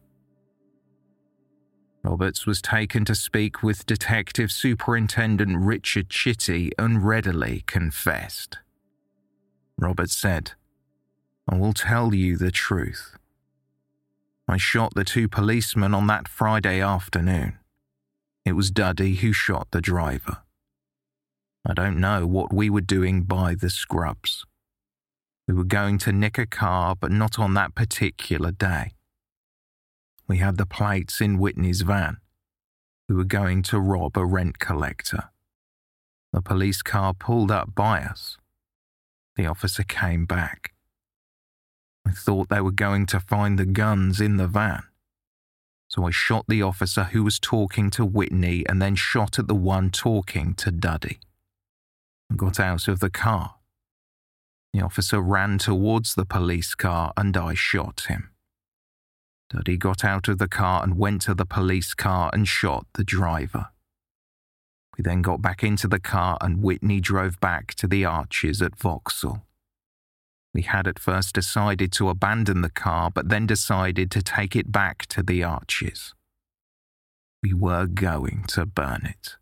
Roberts was taken to speak with Detective Superintendent Richard Chitty and readily confessed. Roberts said, "I will tell you the truth. I shot the 2 policemen on that Friday afternoon. It was Duddy who shot the driver. I don't know what we were doing by the Scrubs. We were going to nick a car, but not on that particular day. We had the plates in Whitney's van. We were going to rob a rent collector. The police car pulled up by us. The officer came back. I thought they were going to find the guns in the van. So I shot the officer who was talking to Whitney and then shot at the one talking to Duddy. I got out of the car. The officer ran towards the police car and I shot him. Duddy got out of the car and went to the police car and shot the driver. We then got back into the car and Whitney drove back to the Arches at Vauxhall. We had at first decided to abandon the car, but then decided to take it back to the Arches. We were going to burn it."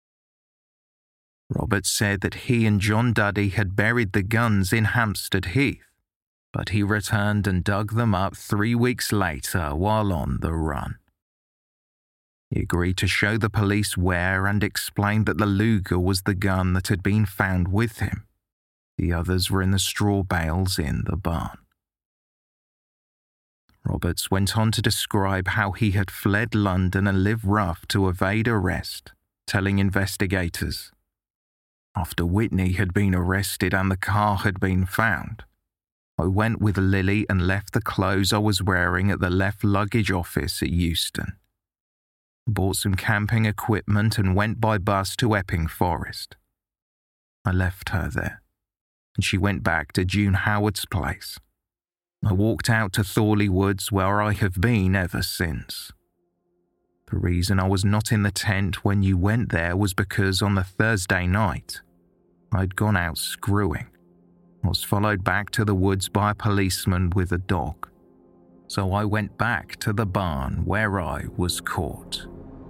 Roberts said that he and John Duddy had buried the guns in Hampstead Heath, but he returned and dug them up 3 weeks later while on the run. He agreed to show the police where and explained that the Luger was the gun that had been found with him. The others were in the straw bales in the barn. Roberts went on to describe how he had fled London and lived rough to evade arrest, telling investigators, "After Whitney had been arrested and the car had been found, I went with Lily and left the clothes I was wearing at the left luggage office at Euston. Bought some camping equipment and went by bus to Epping Forest. I left her there, and she went back to June Howard's place. I walked out to Thorley Woods where I have been ever since. The reason I was not in the tent when you went there was because on the Thursday night, I'd gone out screwing. I was followed back to the woods by a policeman with a dog. So I went back to the barn where I was caught.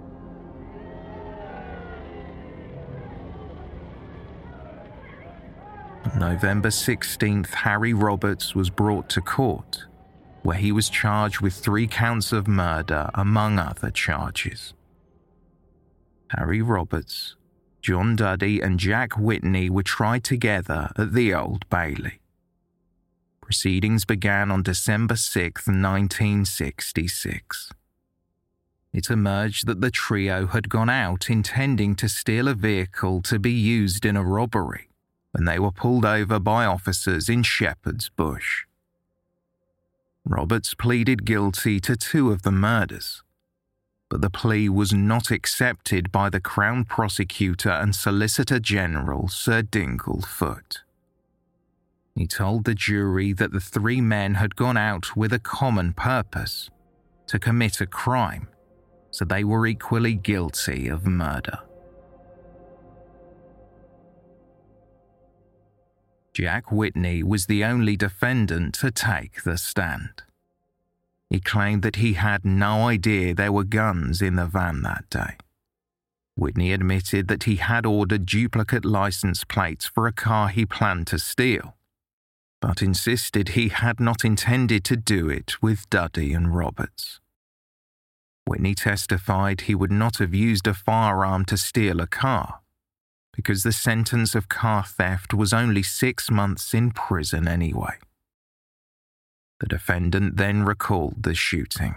On November 16th, Harry Roberts was brought to court, where he was charged with 3 counts of murder, among other charges. Harry Roberts, John Duddy and Jack Whitney were tried together at the Old Bailey. Proceedings began on December 6, 1966. It emerged that the trio had gone out intending to steal a vehicle to be used in a robbery when they were pulled over by officers in Shepherd's Bush. Roberts pleaded guilty to 2 of the murders, but the plea was not accepted by the Crown Prosecutor and Solicitor General Sir Dingle Foote. He told the jury that the 3 men had gone out with a common purpose, to commit a crime, so they were equally guilty of murder. Jack Whitney was the only defendant to take the stand. He claimed that he had no idea there were guns in the van that day. Whitney admitted that he had ordered duplicate license plates for a car he planned to steal, but insisted he had not intended to do it with Duddy and Roberts. Whitney testified he would not have used a firearm to steal a car, because the sentence of car theft was only 6 months in prison anyway. The defendant then recalled the shooting.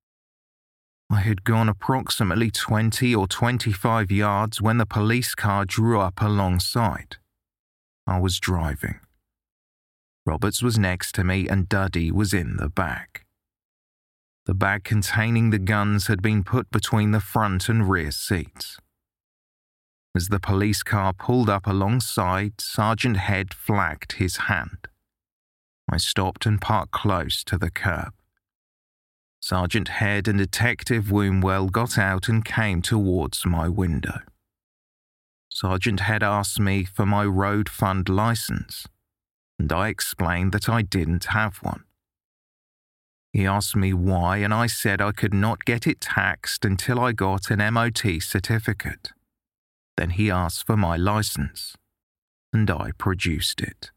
I had gone approximately 20 or 25 yards when the police car drew up alongside. I was driving. Roberts was next to me and Duddy was in the back. The bag containing the guns had been put between the front and rear seats. As the police car pulled up alongside, Sergeant Head flagged his hand. I stopped and parked close to the curb. Sergeant Head and Detective Wombwell got out and came towards my window. Sergeant Head asked me for my road fund license, and I explained that I didn't have one. He asked me why, and I said I could not get it taxed until I got an MOT certificate. Then he asked for my license, and I produced it.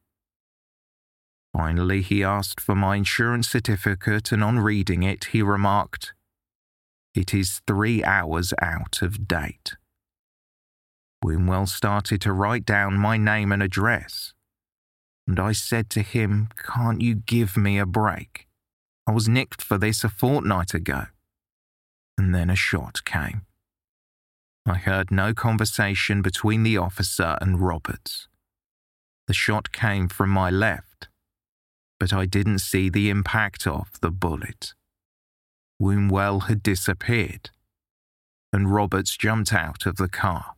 Finally, he asked for my insurance certificate, and on reading it, he remarked, "It is 3 hours out of date." Wombwell started to write down my name and address, and I said to him, "Can't you give me a break? I was nicked for this a fortnight ago." And then a shot came. I heard no conversation between the officer and Roberts. The shot came from my left, but I didn't see the impact of the bullet. Wombwell had disappeared, and Roberts jumped out of the car.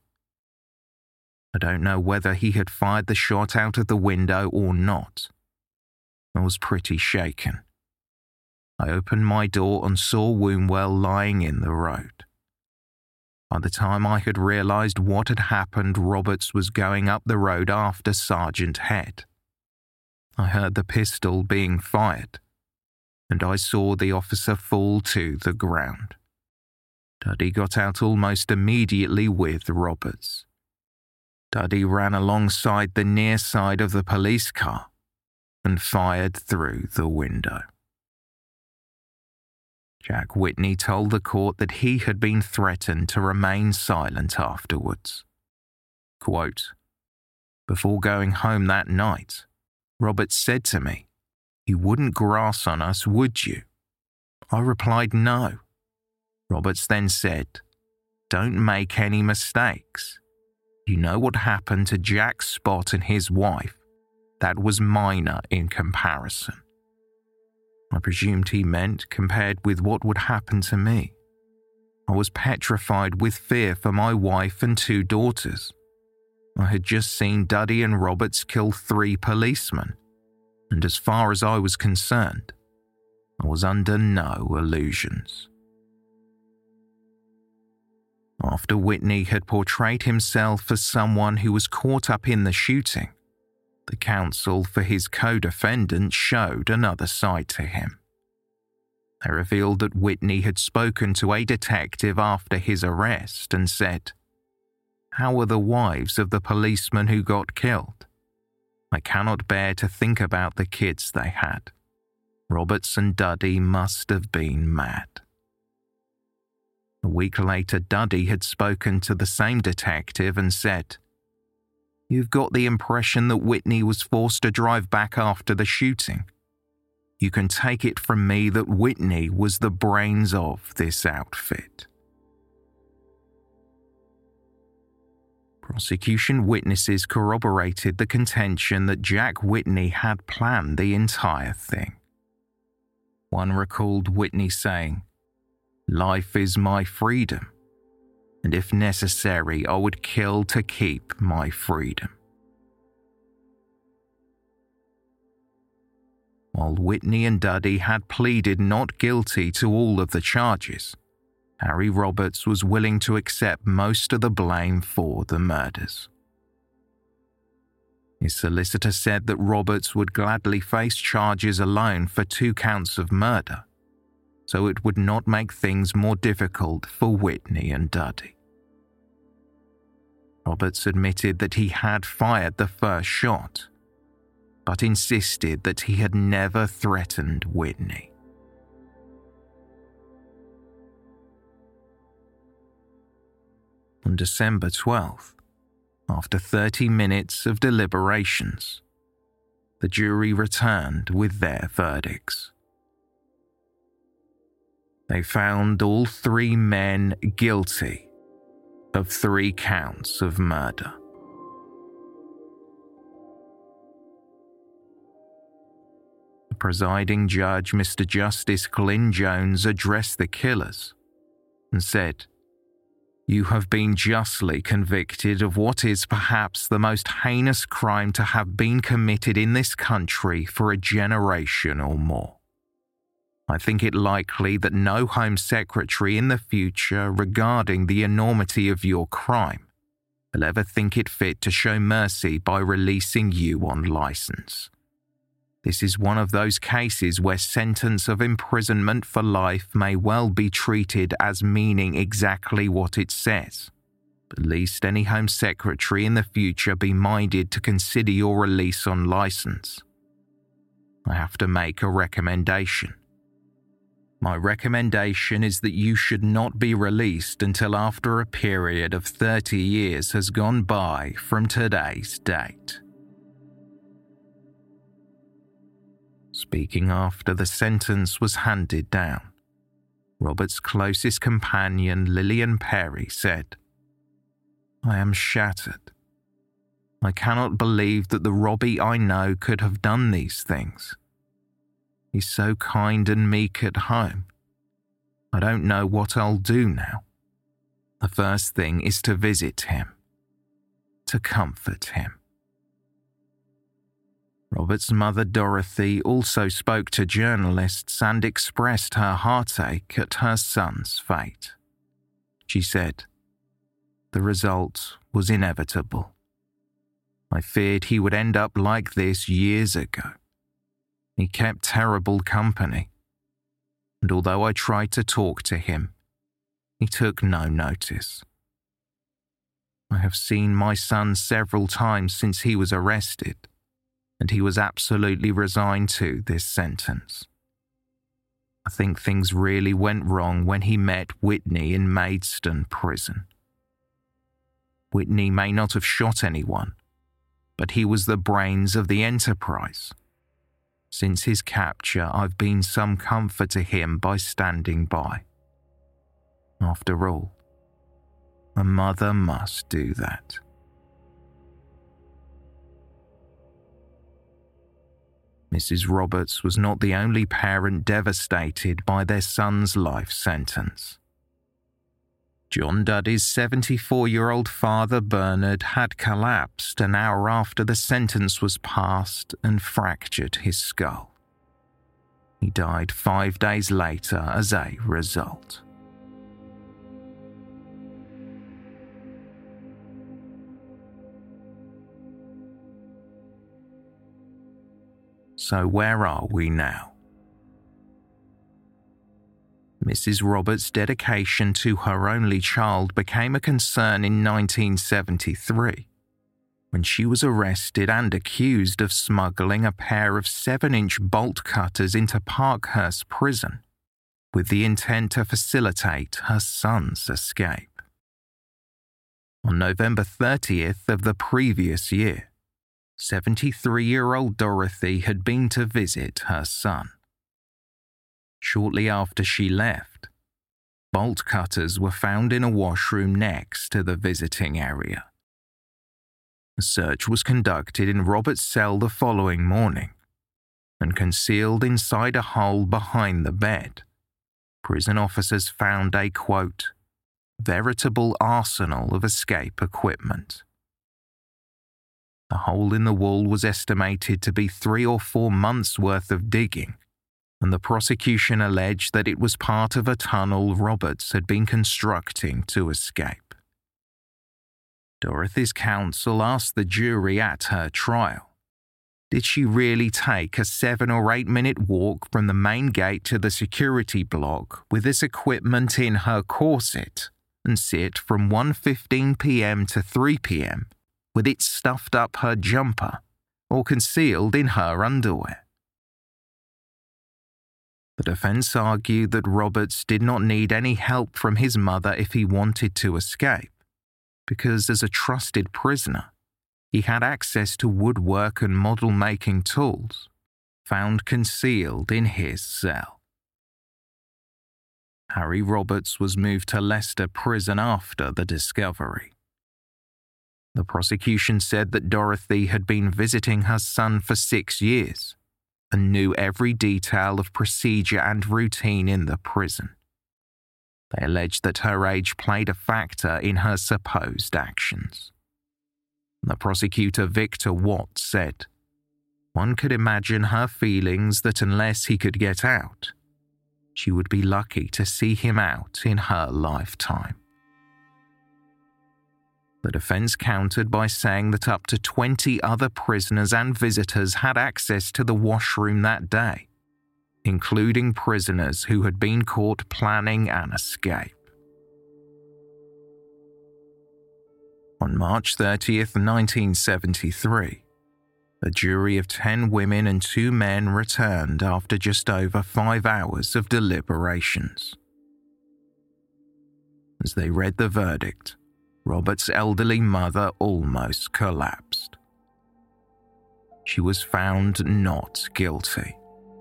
I don't know whether he had fired the shot out of the window or not. I was pretty shaken. I opened my door and saw Wombwell lying in the road. By the time I had realised what had happened, Roberts was going up the road after Sergeant Head. I heard the pistol being fired, and I saw the officer fall to the ground. Duddy got out almost immediately with Roberts. Duddy ran alongside the near side of the police car and fired through the window. Jack Whitney told the court that he had been threatened to remain silent afterwards. Quote, "Before going home that night, Roberts said to me, 'You wouldn't grass on us, would you?' I replied, 'No.' Roberts then said, 'Don't make any mistakes. You know what happened to Jack Spott and his wife. That was minor in comparison.' I presumed he meant compared with what would happen to me. I was petrified with fear for my wife and 2 daughters. I had just seen Duddy and Roberts kill 3 policemen, and as far as I was concerned, I was under no illusions." After Whitney had portrayed himself as someone who was caught up in the shooting, the counsel for his co-defendant showed another side to him. They revealed that Whitney had spoken to a detective after his arrest and said, "How are the wives of the policemen who got killed? I cannot bear to think about the kids they had. Roberts and Duddy must have been mad." A week later, Duddy had spoken to the same detective and said, "You've got the impression that Whitney was forced to drive back after the shooting. You can take it from me that Whitney was the brains of this outfit." Prosecution witnesses corroborated the contention that Jack Whitney had planned the entire thing. One recalled Whitney saying, "Life is my freedom, and if necessary, I would kill to keep my freedom." While Whitney and Duddy had pleaded not guilty to all of the charges, Harry Roberts was willing to accept most of the blame for the murders. His solicitor said that Roberts would gladly face charges alone for 2 counts of murder, so it would not make things more difficult for Whitney and Duddy. Roberts admitted that he had fired the first shot, but insisted that he had never threatened Whitney. On December 12th, after 30 minutes of deliberations, the jury returned with their verdicts. They found all 3 men guilty of 3 counts of murder. The presiding judge, Mr. Justice Glyn Jones, addressed the killers and said, "You have been justly convicted of what is perhaps the most heinous crime to have been committed in this country for a generation or more. I think it likely that no Home Secretary in the future, regarding the enormity of your crime, will ever think it fit to show mercy by releasing you on license. This is one of those cases where sentence of imprisonment for life may well be treated as meaning exactly what it says. But least any Home Secretary in the future be minded to consider your release on license. I have to make a recommendation. My recommendation is that you should not be released until after a period of 30 years has gone by from today's date." Speaking after the sentence was handed down, Robert's closest companion, Lillian Perry, said, "I am shattered. I cannot believe that the Robbie I know could have done these things. He's so kind and meek at home. I don't know what I'll do now. The first thing is to visit him, to comfort him." Robert's mother, Dorothy, also spoke to journalists and expressed her heartache at her son's fate. She said, "The result was inevitable. I feared he would end up like this years ago. He kept terrible company, and although I tried to talk to him, he took no notice. I have seen my son several times since he was arrested, and he was absolutely resigned to this sentence. I think things really went wrong when he met Whitney in Maidstone prison. Whitney may not have shot anyone, but he was the brains of the enterprise. Since his capture, I've been some comfort to him by standing by. After all, a mother must do that." Mrs. Roberts was not the only parent devastated by their son's life sentence. John Duddy's 74-year-old father, Bernard, had collapsed an hour after the sentence was passed and fractured his skull. He died 5 days later as a result. So where are we now? Mrs. Roberts' dedication to her only child became a concern in 1973, when she was arrested and accused of smuggling a pair of 7-inch bolt cutters into Parkhurst Prison with the intent to facilitate her son's escape. On November 30th of the previous year, 73-year-old Dorothy had been to visit her son. Shortly after she left, bolt cutters were found in a washroom next to the visiting area. A search was conducted in Robert's cell the following morning, and concealed inside a hole behind the bed, prison officers found a, quote, veritable arsenal of escape equipment. The hole in the wall was estimated to be 3 or 4 months' worth of digging, and the prosecution alleged that it was part of a tunnel Roberts had been constructing to escape. Dorothy's counsel asked the jury at her trial, did she really take a 7 or 8 minute walk from the main gate to the security block with this equipment in her corset and sit from 1:15 p.m. to 3 p.m. with it stuffed up her jumper or concealed in her underwear? The defense argued that Roberts did not need any help from his mother if he wanted to escape, because as a trusted prisoner, he had access to woodwork and model-making tools found concealed in his cell. Harry Roberts was moved to Leicester Prison after the discovery. The prosecution said that Dorothy had been visiting her son for 6 years and knew every detail of procedure and routine in the prison. They alleged that her age played a factor in her supposed actions. The prosecutor, Victor Watt, said, one could imagine her feelings that unless he could get out, she would be lucky to see him out in her lifetime. The defense countered by saying that up to 20 other prisoners and visitors had access to the washroom that day, including prisoners who had been caught planning an escape. On March 30th, 1973, a jury of 10 women and 2 men returned after just over 5 hours of deliberations. As they read the verdict, Robert's elderly mother almost collapsed. She was found not guilty.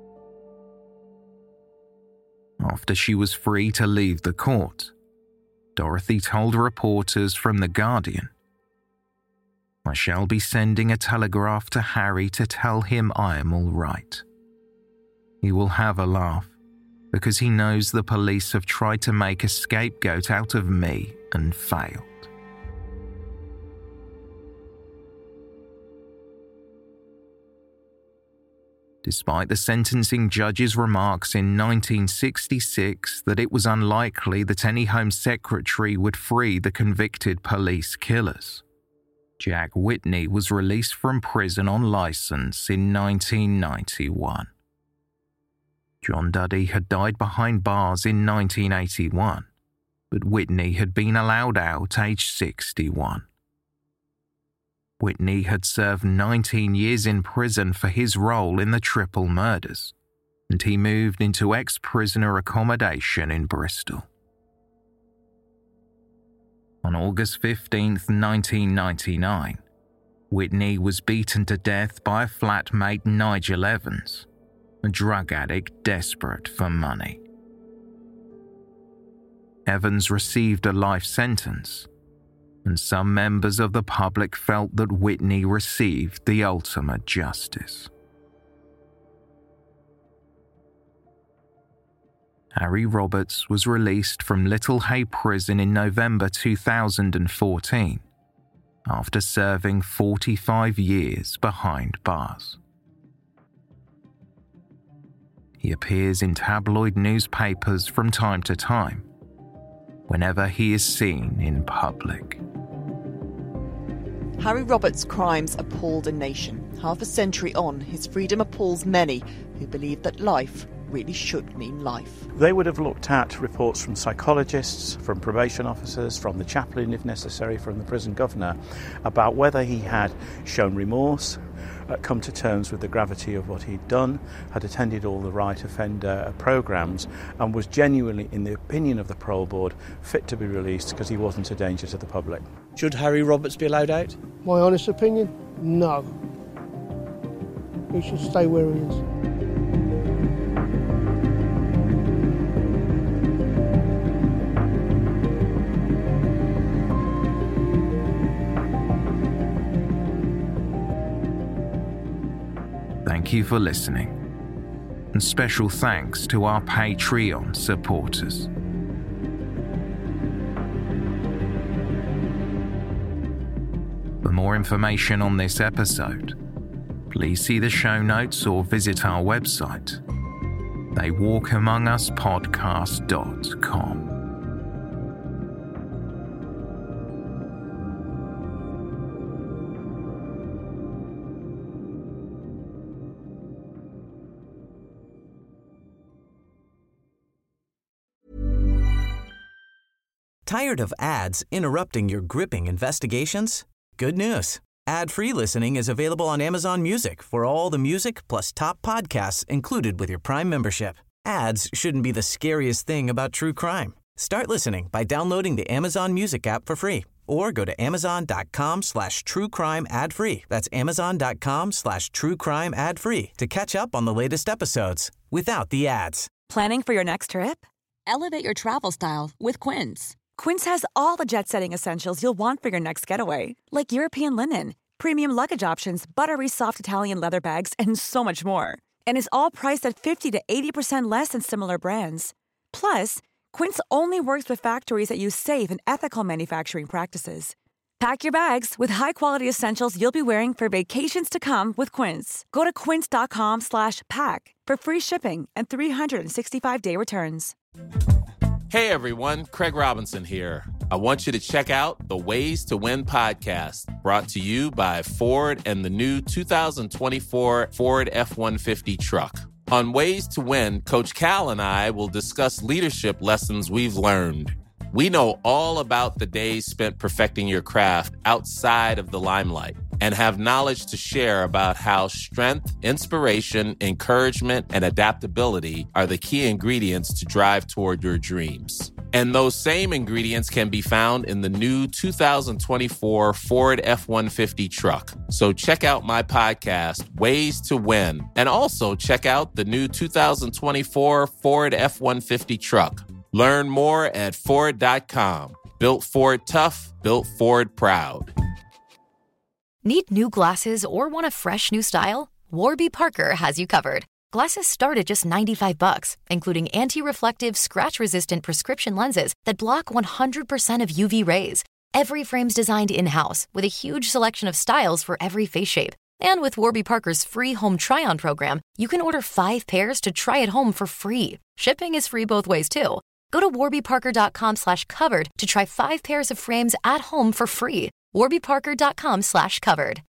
After she was free to leave the court, Dorothy told reporters from The Guardian, I shall be sending a telegraph to Harry to tell him I am all right. He will have a laugh, because he knows the police have tried to make a scapegoat out of me and failed. Despite the sentencing judge's remarks in 1966 that it was unlikely that any Home Secretary would free the convicted police killers, Jack Whitney was released from prison on license in 1991. John Duddy had died behind bars in 1981, but Whitney had been allowed out aged 61. Whitney had served 19 years in prison for his role in the triple murders, and he moved into ex-prisoner accommodation in Bristol. On August 15, 1999, Whitney was beaten to death by a flatmate Nigel Evans, a drug addict desperate for money. Evans received a life sentence, and some members of the public felt that Whitney received the ultimate justice. Harry Roberts was released from Little Hay Prison in November 2014 after serving 45 years behind bars. He appears in tabloid newspapers from time to time, whenever he is seen in public. Harry Roberts' crimes appalled a nation. Half a century on, his freedom appalls many who believe that life really should mean life. They would have looked at reports from psychologists, from probation officers, from the chaplain if necessary, from the prison governor, about whether he had shown remorse, come to terms with the gravity of what he'd done, had attended all the right offender programmes, and was genuinely, in the opinion of the parole board, fit to be released because he wasn't a danger to the public. Should Harry Roberts be allowed out? My honest opinion, no. He should stay where he is. Thank you for listening, and special thanks to our Patreon supporters. For more information on this episode, please see the show notes or visit our website, theywalkamonguspodcast.com. Tired of ads interrupting your gripping investigations? Good news. Ad-free listening is available on Amazon Music for all the music plus top podcasts included with your Prime membership. Ads shouldn't be the scariest thing about true crime. Start listening by downloading the Amazon Music app for free or go to amazon.com/truecrime ad-free. That's amazon.com/truecrime ad-free to catch up on the latest episodes without the ads. Planning for your next trip? Elevate your travel style with Quince. Quince has all the jet-setting essentials you'll want for your next getaway, like European linen, premium luggage options, buttery soft Italian leather bags, and so much more. And is all priced at 50 to 80% less than similar brands. Plus, Quince only works with factories that use safe and ethical manufacturing practices. Pack your bags with high-quality essentials you'll be wearing for vacations to come with Quince. Go to quince.com/pack for free shipping and 365-day returns. Hey everyone, Craig Robinson here. I want you to check out the Ways to Win podcast, brought to you by Ford and the new 2024 Ford F-150 truck. On Ways to Win, Coach Cal and I will discuss leadership lessons we've learned. We know all about the days spent perfecting your craft outside of the limelight and have knowledge to share about how strength, inspiration, encouragement, and adaptability are the key ingredients to drive toward your dreams. And those same ingredients can be found in the new 2024 Ford F-150 truck. So check out my podcast, Ways to Win, and also check out the new 2024 Ford F-150 truck. Learn more at Ford.com. Built Ford tough, built Ford proud. Need new glasses or want a fresh new style? Warby Parker has you covered. Glasses start at just $95, including anti-reflective, scratch-resistant prescription lenses that block 100% of UV rays. Every frame's designed in-house with a huge selection of styles for every face shape. And with Warby Parker's free home try-on program, you can order 5 pairs to try at home for free. Shipping is free both ways, too. Go to warbyparker.com/covered to try 5 pairs of frames at home for free. warbyparker.com/covered.